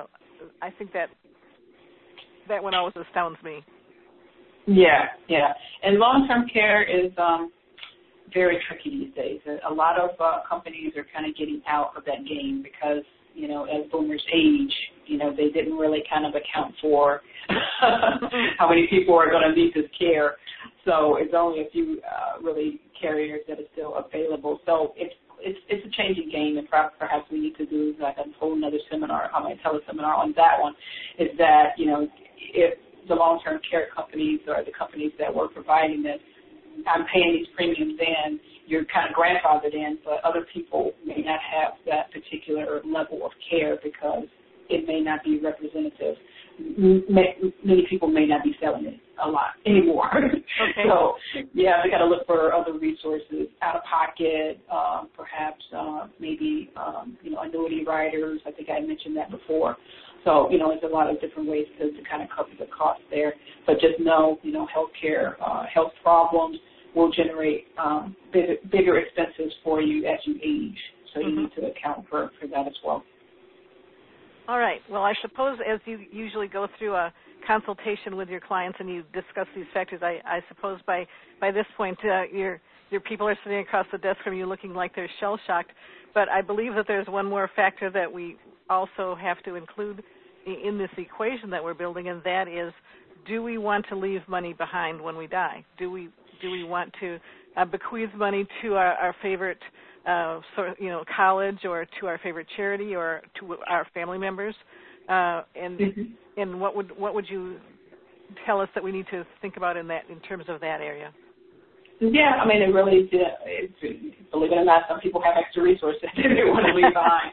that one always astounds me. Yeah. And long-term care is very tricky these days. A lot of companies are kind of getting out of that game because, you know, as boomers age, you know, they didn't really kind of account for how many people are going to need this care. So it's only a few really carriers that are still available. So it's a changing game, and perhaps we need to do like a whole another seminar, teleseminar on that one, is that, you know, if the long-term care companies or the companies that were providing this, I'm paying these premiums in, you're kind of grandfathered in, but other people may not have that particular level of care because it may not be representative. Many people may not be selling it a lot anymore. Okay. So, yeah, we got to look for other resources out of pocket, perhaps maybe, annuity riders. I think I mentioned that before. So, there's a lot of different ways to kind of cover the cost there. But just know, healthcare, health problems will generate bigger expenses for you as you age. So you need to account for that as well. All right. Well, I suppose as you usually go through a consultation with your clients and you discuss these factors, I suppose by this point your people are sitting across the desk from you looking like they're shell-shocked. But I believe that there's one more factor that we also have to include in this equation that we're building, and that is, do we want to leave money behind when we die? Do we want to bequeath money to our favorite college, or to our favorite charity, or to our family members? And what would you tell us that we need to think about in terms of that area? Yeah, I mean, it really, believe it or not, some people have extra resources that they want to leave behind.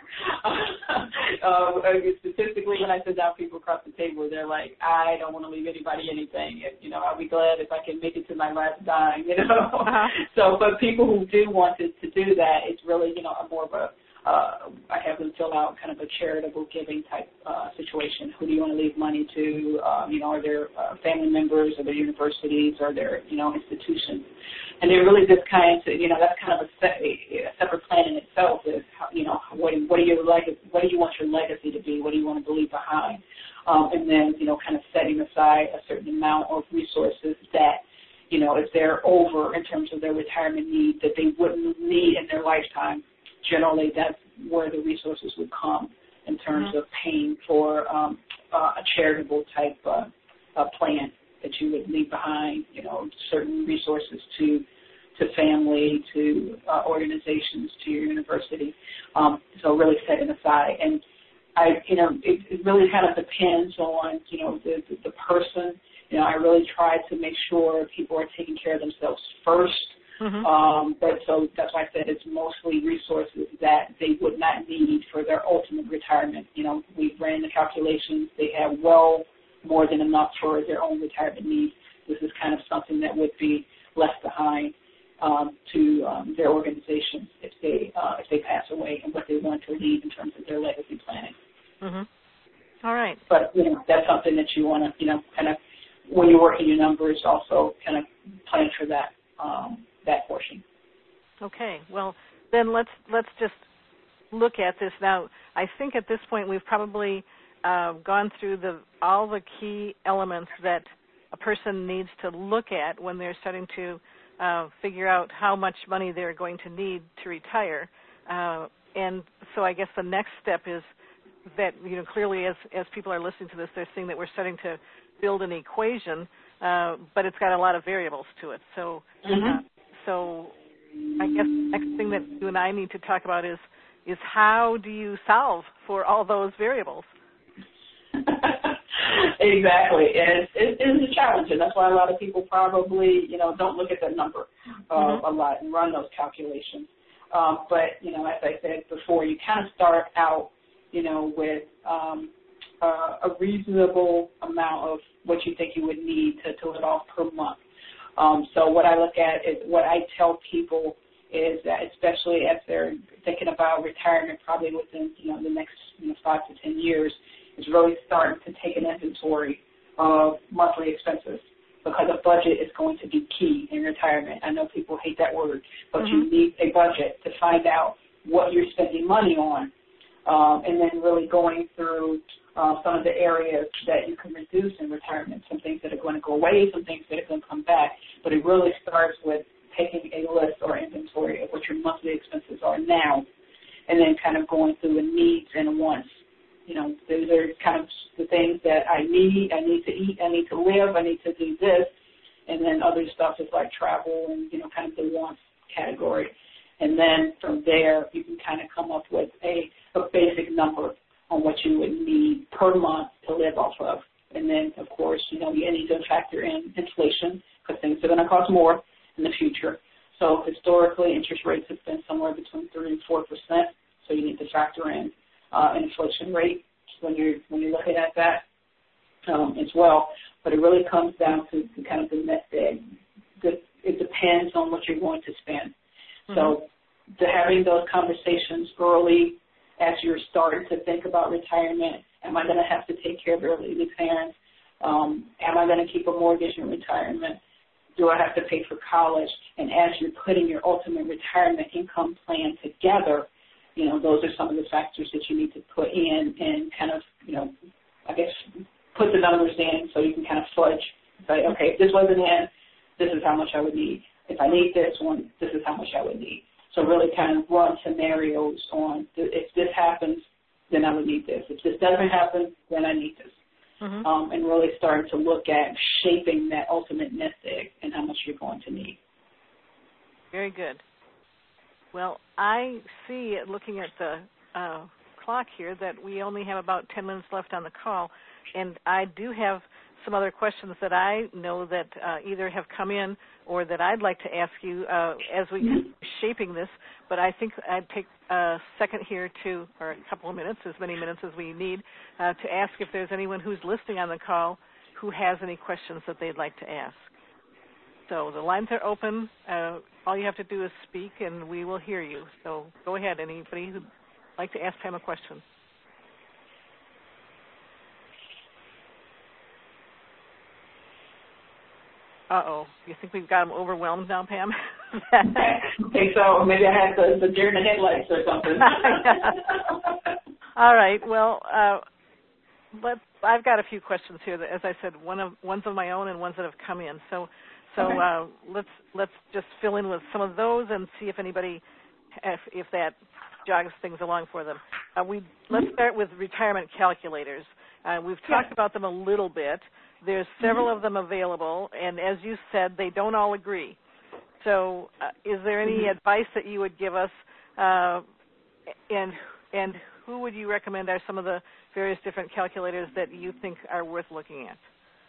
Statistically, when I sit down people across the table, they're like, I don't want to leave anybody anything. I'll be glad if I can make it to my last dime, So, but people who do want to do that, it's really, more of a, I have them fill out kind of a charitable giving type situation. Who do you want to leave money to? Are there family members, are there universities, are there, institutions? And they're really just kind of, that's kind of a separate plan in itself. Is what do you want your legacy to be? What do you want to leave behind? And then, kind of setting aside a certain amount of resources that, if they're over in terms of their retirement needs that they wouldn't need in their lifetime. Generally, that's where the resources would come in terms of paying for a charitable type plan that you would leave behind, certain resources to family, to organizations, to your university. So really setting aside. And it really kind of depends on, the person. I really try to make sure people are taking care of themselves first. But so that's why I said it's mostly resources that they would not need for their ultimate retirement. We ran the calculations. They have well more than enough for their own retirement needs. This is kind of something that would be left behind to their organizations if they pass away, and what they want to leave in terms of their legacy planning. All right. But that's something that you want to kind of, when you're working your numbers, also kind of plan for that. That portion. Okay. Well, then let's just look at this now. I think at this point we've probably gone through all the key elements that a person needs to look at when they're starting to figure out how much money they're going to need to retire. And so I guess the next step is that, clearly as people are listening to this, they're seeing that we're starting to build an equation, but it's got a lot of variables to it. So. So I guess the next thing that you and I need to talk about is how do you solve for all those variables? Exactly. And it is a challenge, and that's why a lot of people probably, don't look at that number a lot and run those calculations. But, as I said before, you kind of start out, with a reasonable amount of what you think you would need to live off per month. So what I look at is, what I tell people is that, especially as they're thinking about retirement, probably within the next 5 to 10 years, is really starting to take an inventory of monthly expenses, because a budget is going to be key in retirement. I know people hate that word, but you need a budget to find out what you're spending money on, and then really going through some of the areas that you can reduce in retirement, some things that are going to go away, some things that are going to come back. But it really starts with taking a list or inventory of what your monthly expenses are now, and then kind of going through the needs and wants. Those are kind of the things that I need to eat, I need to live, I need to do this, and then other stuff is like travel and, kind of the wants category. And then from there, you can kind of come up with a basic number on what you would need per month to live off of. And then, of course, you need to factor in inflation, because things are going to cost more in the future. So historically, interest rates have been somewhere between 3 and 4%. So you need to factor in an inflation rate when you're looking at that as well. But it really comes down to kind of the nest egg depends on what you're going to spend. So having those conversations early as you're starting to think about retirement, am I going to have to take care of elderly parents? Am I going to keep a mortgage in retirement? Do I have to pay for college? And as you're putting your ultimate retirement income plan together, those are some of the factors that you need to put in and kind of, I guess, put the numbers in so you can kind of fudge. Say, okay, if this wasn't in, this is how much I would need. If I need this one, this is how much I would need. So really kind of run scenarios on, if this happens, then I would need this. If this doesn't happen, then I need this. And really starting to look at shaping that ultimate nest egg and how much you're going to need. Very good. Well, I see, looking at the clock here, that we only have about 10 minutes left on the call, and I do have some other questions that I know that either have come in or that I'd like to ask you as we shaping this, but I think I'd take a second here or a couple of minutes, as many minutes as we need, to ask if there's anyone who's listening on the call who has any questions that they'd like to ask. So the lines are open. All you have to do is speak, and we will hear you. So go ahead, anybody who'd like to ask Pam a question. Uh-oh. You think we've got them overwhelmed now, Pam? Okay, so maybe I had the deer in the headlights or something. All right. Well, I've got a few questions here. That, as I said, one's of my own and ones that have come in. So let's just fill in with some of those and see if anybody, if that jogs things along for them. Let's start with retirement calculators. We've talked about them a little bit. There's several of them available, and as you said, they don't all agree. So is there any advice that you would give us, and who would you recommend are some of the various different calculators that you think are worth looking at?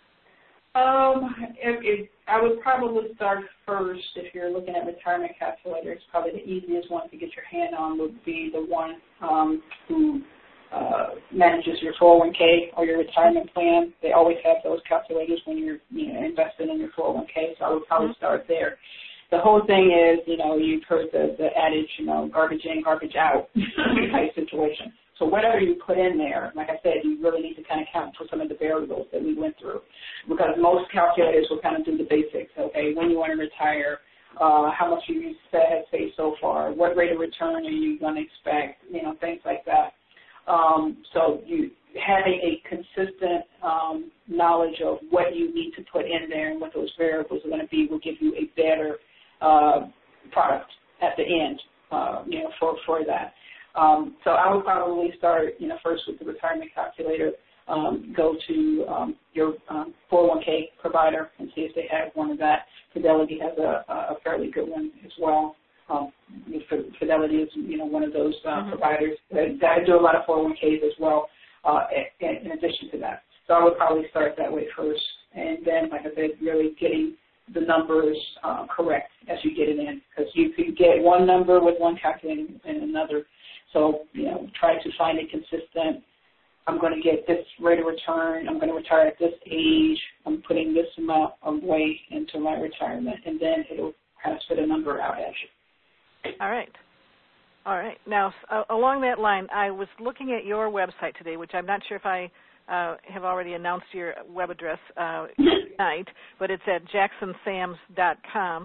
I would probably start first, if you're looking at retirement calculators, probably the easiest one to get your hand on would be the one who manages your 401k or your retirement plan. They always have those calculators when you're investing in your 401k, so I would probably start there. The whole thing is, you've heard the adage, garbage in, garbage out type situation. So whatever you put in there, like I said, you really need to kind of count for some of the variables that we went through, because most calculators will kind of do the basics. Okay, when you want to retire, how much you have saved so far, what rate of return are you going to expect, things like that. So you having a consistent knowledge of what you need to put in there and what those variables are going to be will give you a better product at the end, for that. So I would probably start, first with the retirement calculator. Go to your 401k provider and see if they have one of that. Fidelity has a fairly good one as well. Fidelity is, one of those providers that do a lot of 401ks as well, in addition to that. So I would probably start that way first. And then, like I said, really getting the numbers correct as you get it in, because you could get one number with one calculator and another. So, try to find a consistent, I'm going to get this rate of return, I'm going to retire at this age, I'm putting this amount away into my retirement, and then it'll kind of spit a number out at you. All right. Now, along that line, I was looking at your website today, which I'm not sure if I have already announced your web address tonight, but it's at jacksonsams.com,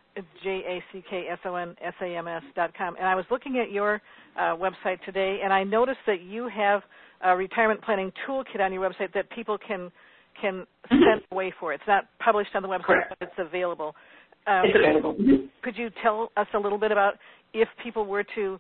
JACKSONSAMS.com. And I was looking at your website today, and I noticed that you have a retirement planning toolkit on your website that people can send away for. It's not published on the website, Correct. but it's available. It's available. Could you tell us a little bit about if people were to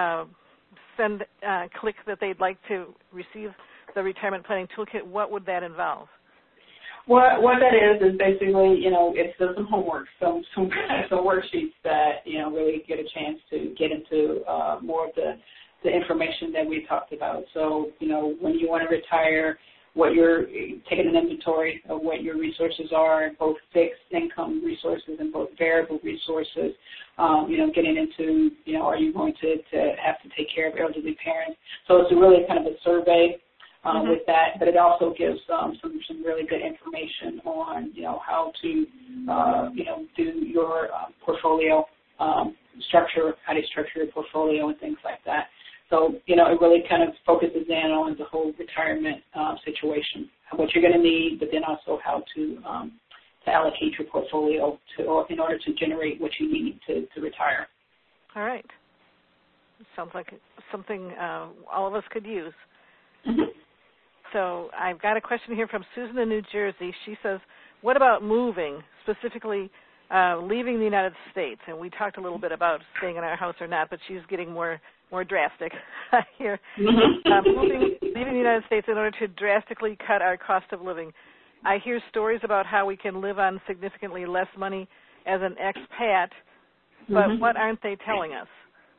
click that they'd like to receive the retirement planning toolkit, what would that involve? What that is basically, it's some homework, some worksheets that, really get a chance to get into more of the information that we talked about. So, when you want to retire, what you're taking an inventory of what your resources are, both fixed income resources and both variable resources, getting into, are you going to have to take care of elderly parents? So it's really kind of a survey with that, but it also gives some really good information on, how to, do your portfolio structure, how to structure your portfolio and things like that. So, it really kind of focuses in on the whole retirement situation, what you're going to need, but then also how to allocate your portfolio in order to generate what you need to retire. All right. Sounds like something all of us could use. Mm-hmm. So I've got a question here from Susan in New Jersey. She says, what about moving, specifically leaving the United States? And we talked a little bit about staying in our house or not, but she's getting more drastic here. Mm-hmm. Leaving the United States in order to drastically cut our cost of living. I hear stories about how we can live on significantly less money as an expat, but what aren't they telling us?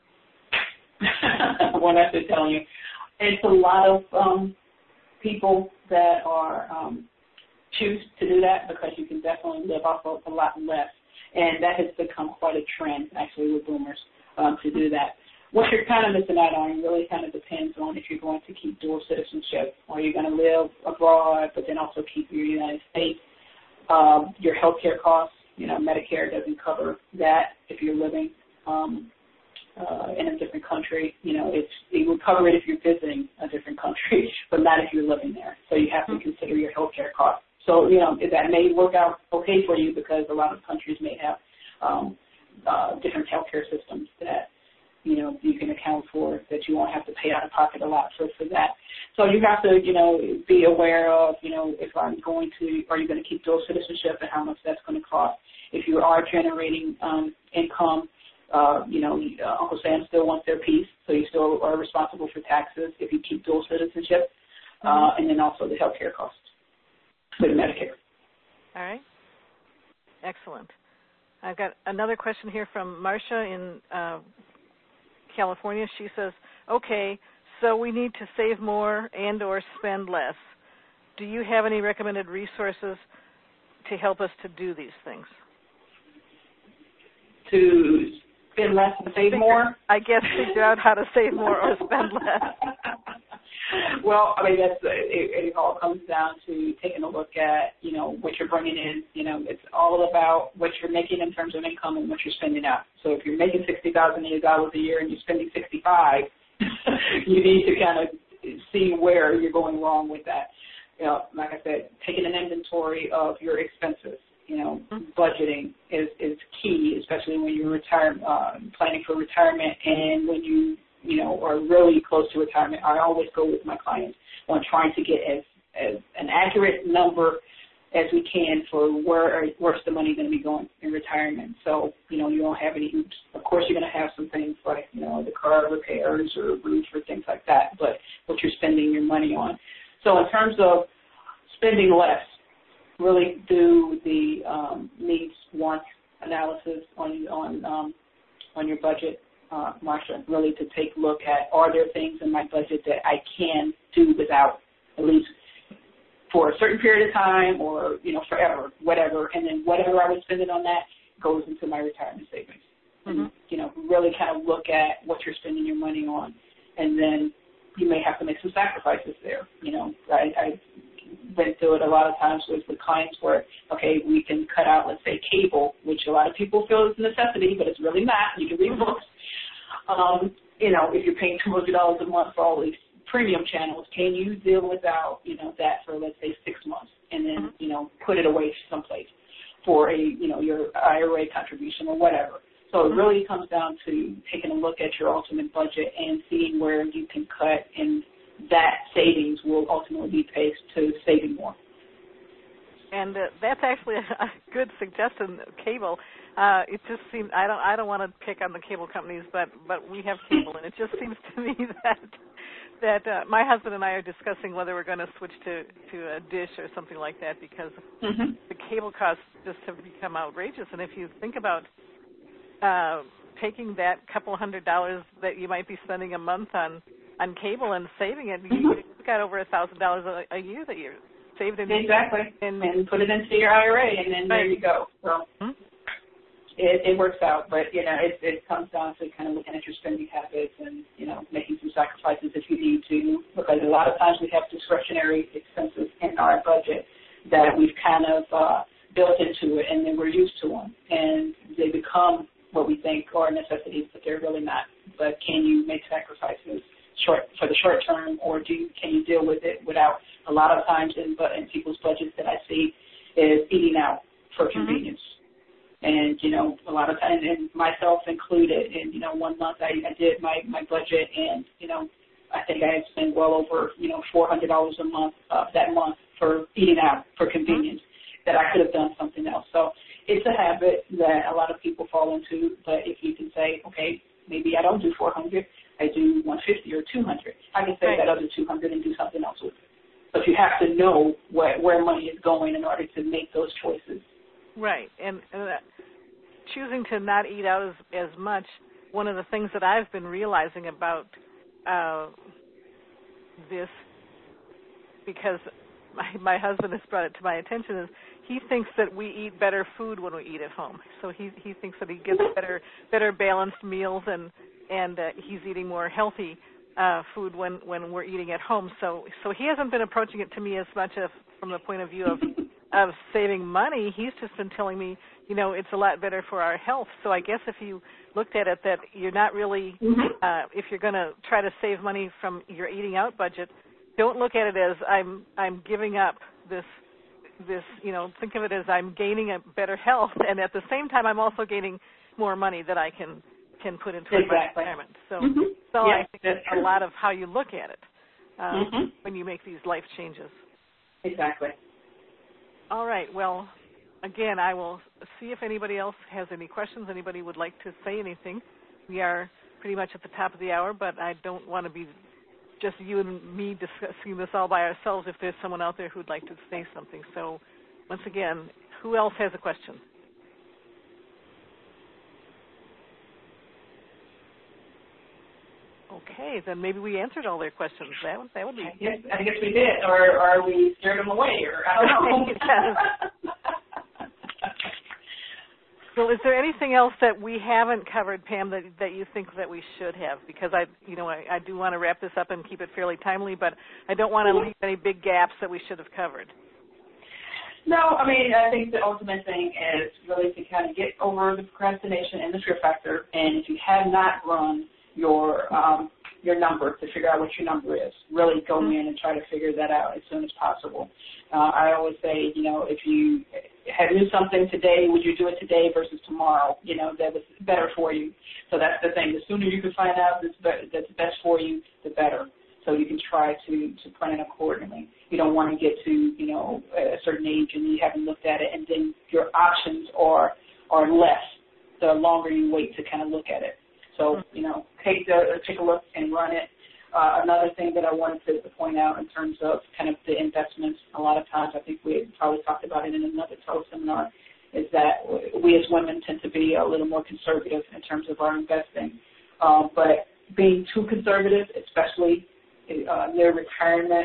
What aren't they telling you? It's a lot of people that are choose to do that because you can definitely live off of a lot less, and that has become quite a trend actually with boomers to do that. What you're kind of missing out on really kind of depends on if you're going to keep dual citizenship or you're going to live abroad but then also keep your United States. Your health care costs, Medicare doesn't cover that if you're living in a different country. It would cover it if you're visiting a different country, but not if you're living there. So you have to consider your health care costs. So, that may work out okay for you because a lot of countries may have different health care systems that, you can account for, that you won't have to pay out of pocket a lot for that. So you have to, be aware of, if are you going to keep dual citizenship and how much that's going to cost. If you are generating income, Uncle Sam still wants their piece, so you still are responsible for taxes if you keep dual citizenship, and then also the health care costs for the Medicare. All right. Excellent. I've got another question here from Marcia in California. She says, okay, so we need to save more and or spend less. Do you have any recommended resources to help us to do these things? To spend less and save more? I guess figure out how to save more or spend less. Well, I mean, it all comes down to taking a look at, what you're bringing in. It's all about what you're making in terms of income and what you're spending out. So if you're making $60,000 a year and you're spending $65,000, you need to kind of see where you're going wrong with that. Like I said, taking an inventory of your expenses. Budgeting is key, especially when you're planning for retirement and when you are really close to retirement. I always go with my clients on trying to get as an accurate number as we can for where's the money going to be going in retirement. So, you don't have any hoops. Of course, you're going to have some things like, the car repairs or roof or things like that, but what you're spending your money on. So in terms of spending less, really do the needs, wants analysis on your budget, Marsha, really to take a look at, are there things in my budget that I can do without, at least for a certain period of time or, forever, whatever, and then whatever I was spending on that goes into my retirement savings. Mm-hmm. And, really kind of look at what you're spending your money on, and then you may have to make some sacrifices there. I went through it a lot of times with clients where, okay, we can cut out, let's say, cable, which a lot of people feel is a necessity, but it's really not. You can read books. If you're paying $200 a month for all these premium channels, can you deal without, that for, let's say, 6 months and then, put it away someplace for your IRA contribution or whatever. So it really comes down to taking a look at your ultimate budget and seeing where you can cut, and that savings will ultimately be paid to saving more. And that's actually a good suggestion, cable. It just seems, I don't want to pick on the cable companies, but we have cable, and it just seems to me that my husband and I are discussing whether we're going to switch to a dish or something like that, because the cable costs just have become outrageous. And if you think about taking that couple $100 that you might be spending a month on cable and saving it, you've got over $1,000 a year that you're saved in. Exactly. And put it into your IRA, and then there you go. it works out, but, it comes down to kind of looking at your spending habits and, making some sacrifices if you need to, because a lot of times we have discretionary expenses in our budget that we've kind of built into it, and then we're used to them, and they become what we think are necessities, but they're really not. But can you make sacrifices for the short term, or can you deal with it without? A lot of times in people's budgets that I see is eating out for convenience. And, a lot of times, and myself included, and, 1 month I did my budget, and, I think I had spent well over, $400 a month that month for eating out for convenience that I could have done something else. So it's a habit that a lot of people fall into, but if you can say, okay, maybe I don't do 400, I do 150 or 200, I can say that other 200 and do something else with it. But you have to know where money is going in order to make those choices. Right, and choosing to not eat out as much, one of the things that I've been realizing about this, because my husband has brought it to my attention, is he thinks that we eat better food when we eat at home. So he thinks that he gets better balanced meals, and he's eating more healthy food when we're eating at home. So he hasn't been approaching it to me as much from the point of view of saving money. He's just been telling me, it's a lot better for our health. So I guess if you looked at it that you're not really, if you're going to try to save money from your eating out budget, don't look at it as I'm giving up this, think of it as I'm gaining a better health, and at the same time I'm also gaining more money that I can put into my retirement. So, I think that's a lot of how you look at it when you make these life changes. Exactly. All right. Well, again, I will see if anybody else has any questions. Anybody would like to say anything. We are pretty much at the top of the hour, but I don't want to be just you and me discussing this all by ourselves if there's someone out there who'd like to say something. So, once again, who else has a question? Okay, then maybe we answered all their questions. That would be. I guess we did, or we scared them away, or I don't know. So, is there anything else that we haven't covered, Pam, that you think that we should have? Because I do want to wrap this up and keep it fairly timely, but I don't want to leave any big gaps that we should have covered. No, I think the ultimate thing is really to kind of get over the procrastination and the fear factor, and if you have not run your number to figure out what your number is, really go in and try to figure that out as soon as possible. I always say, if you had knew something today, would you do it today versus tomorrow? That was better for you. So that's the thing. The sooner you can find out that's best for you, the better. So you can try to plan accordingly. You don't want to get to, a certain age and you haven't looked at it, and then your options are less the longer you wait to kind of look at it. So, take a look and run it. Another thing that I wanted to point out in terms of kind of the investments, a lot of times I think we probably talked about it in another teleseminar, is that we as women tend to be a little more conservative in terms of our investing. But being too conservative, especially near retirement,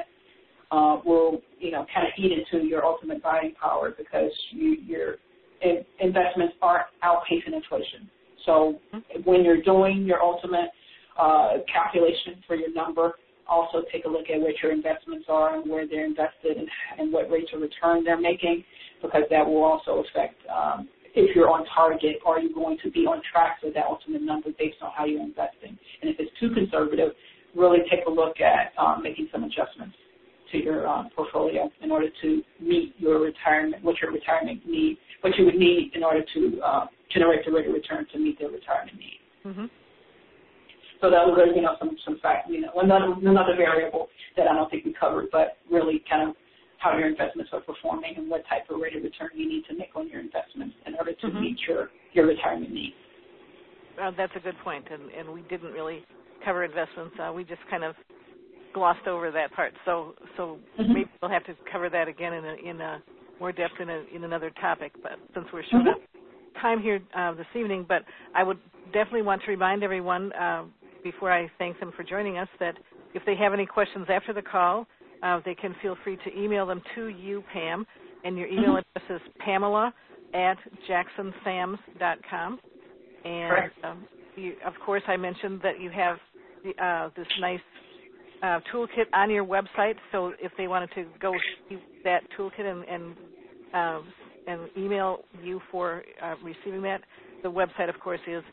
will, kind of eat into your ultimate buying power because your investments aren't outpacing inflation. So when you're doing your ultimate calculation for your number, also take a look at what your investments are and where they're invested and what rates of return they're making, because that will also affect if you're on target, are you going to be on track for that ultimate number based on how you're investing. And if it's too conservative, really take a look at making some adjustments to your portfolio in order to meet your retirement, what your retirement need, what you would need in order to generate the rate of return to meet their retirement need. Mm-hmm. So that was, some fact, another variable that I don't think we covered, but really kind of how your investments are performing and what type of rate of return you need to make on your investments in order to meet your retirement needs. That's a good point, and we didn't really cover investments. We just kind of glossed over that part. So maybe we'll have to cover that again in more depth in another topic. But since we're short of time here this evening, but I would definitely want to remind everyone before I thank them for joining us that if they have any questions after the call, they can feel free to email them to you, Pam, and your email address is Pamela at jacksonsams.com. And of course, I mentioned that you have this nice toolkit on your website. So if they wanted to go see that toolkit and email you for receiving that, the website, of course, is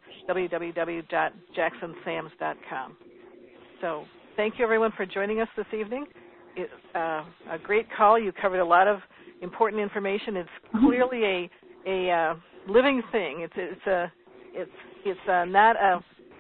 www.jacksonsams.com. So thank you, everyone, for joining us this evening. It's a great call. You covered a lot of important information. It's clearly a living thing. It's not a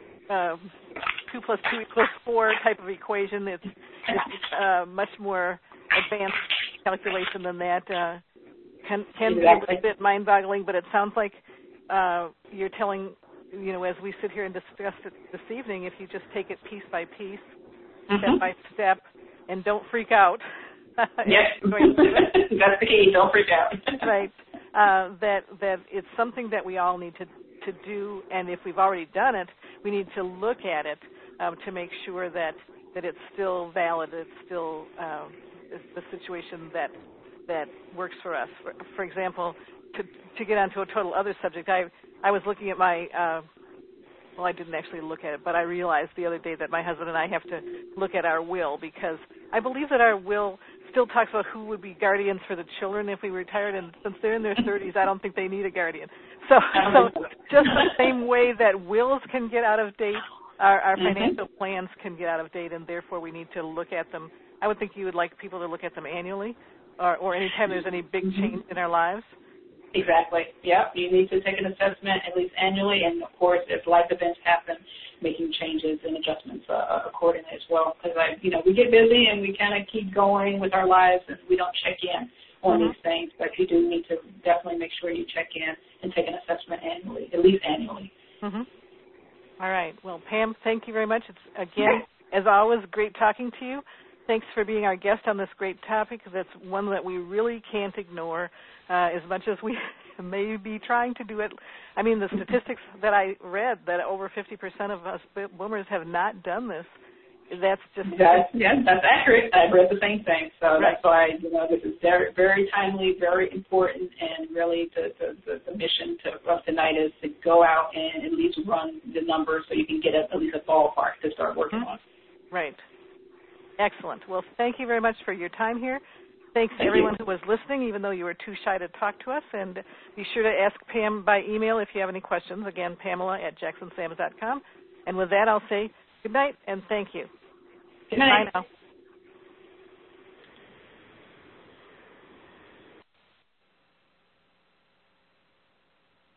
2 + 2 = 4 type of equation. It's much more advanced calculation than that. Can be a little bit mind-boggling, but it sounds like you're telling, as we sit here and discuss it this evening, if you just take it piece by piece, step by step, and don't freak out. Yes, that's the key. Don't freak out. Right. That it's something that we all need to do, and if we've already done it, we need to look at it to make sure that it's still valid. It's still the situation that works for us. For example, to get onto a total other subject, I was looking at my well, I didn't actually look at it, but I realized the other day that my husband and I have to look at our will, because I believe that our will still talks about who would be guardians for the children if we retired, and since they're in their 30s, I don't think they need a guardian. So just the same way that wills can get out of date, our financial plans can get out of date, and therefore we need to look at them. I would think you would like people to look at them annually, or anytime there's any big change in our lives. Exactly. Yep. You need to take an assessment at least annually, and of course, if life events happen, making changes and adjustments accordingly as well. Because we get busy and we kind of keep going with our lives, and we don't check in on these things. But you do need to definitely make sure you check in and take an assessment annually, at least annually. All right. Well, Pam, thank you very much. It's again, as always, great talking to you. Thanks for being our guest on this great topic. That's one that we really can't ignore as much as we may be trying to do it. I mean, the statistics that I read, that over 50% of us boomers have not done this, that's just... that's accurate. I've read the same thing. So that's why, this is very, very timely, very important, and really the mission of tonight is to go out and at least run the numbers so you can get at least a ballpark to start working on. Right. Excellent. Well, thank you very much for your time here. Thanks to everyone who was listening, even though you were too shy to talk to us. And be sure to ask Pam by email if you have any questions. Again, Pamela@jacksonsams.com. And with that, I'll say good night and thank you. Good night. Bye now.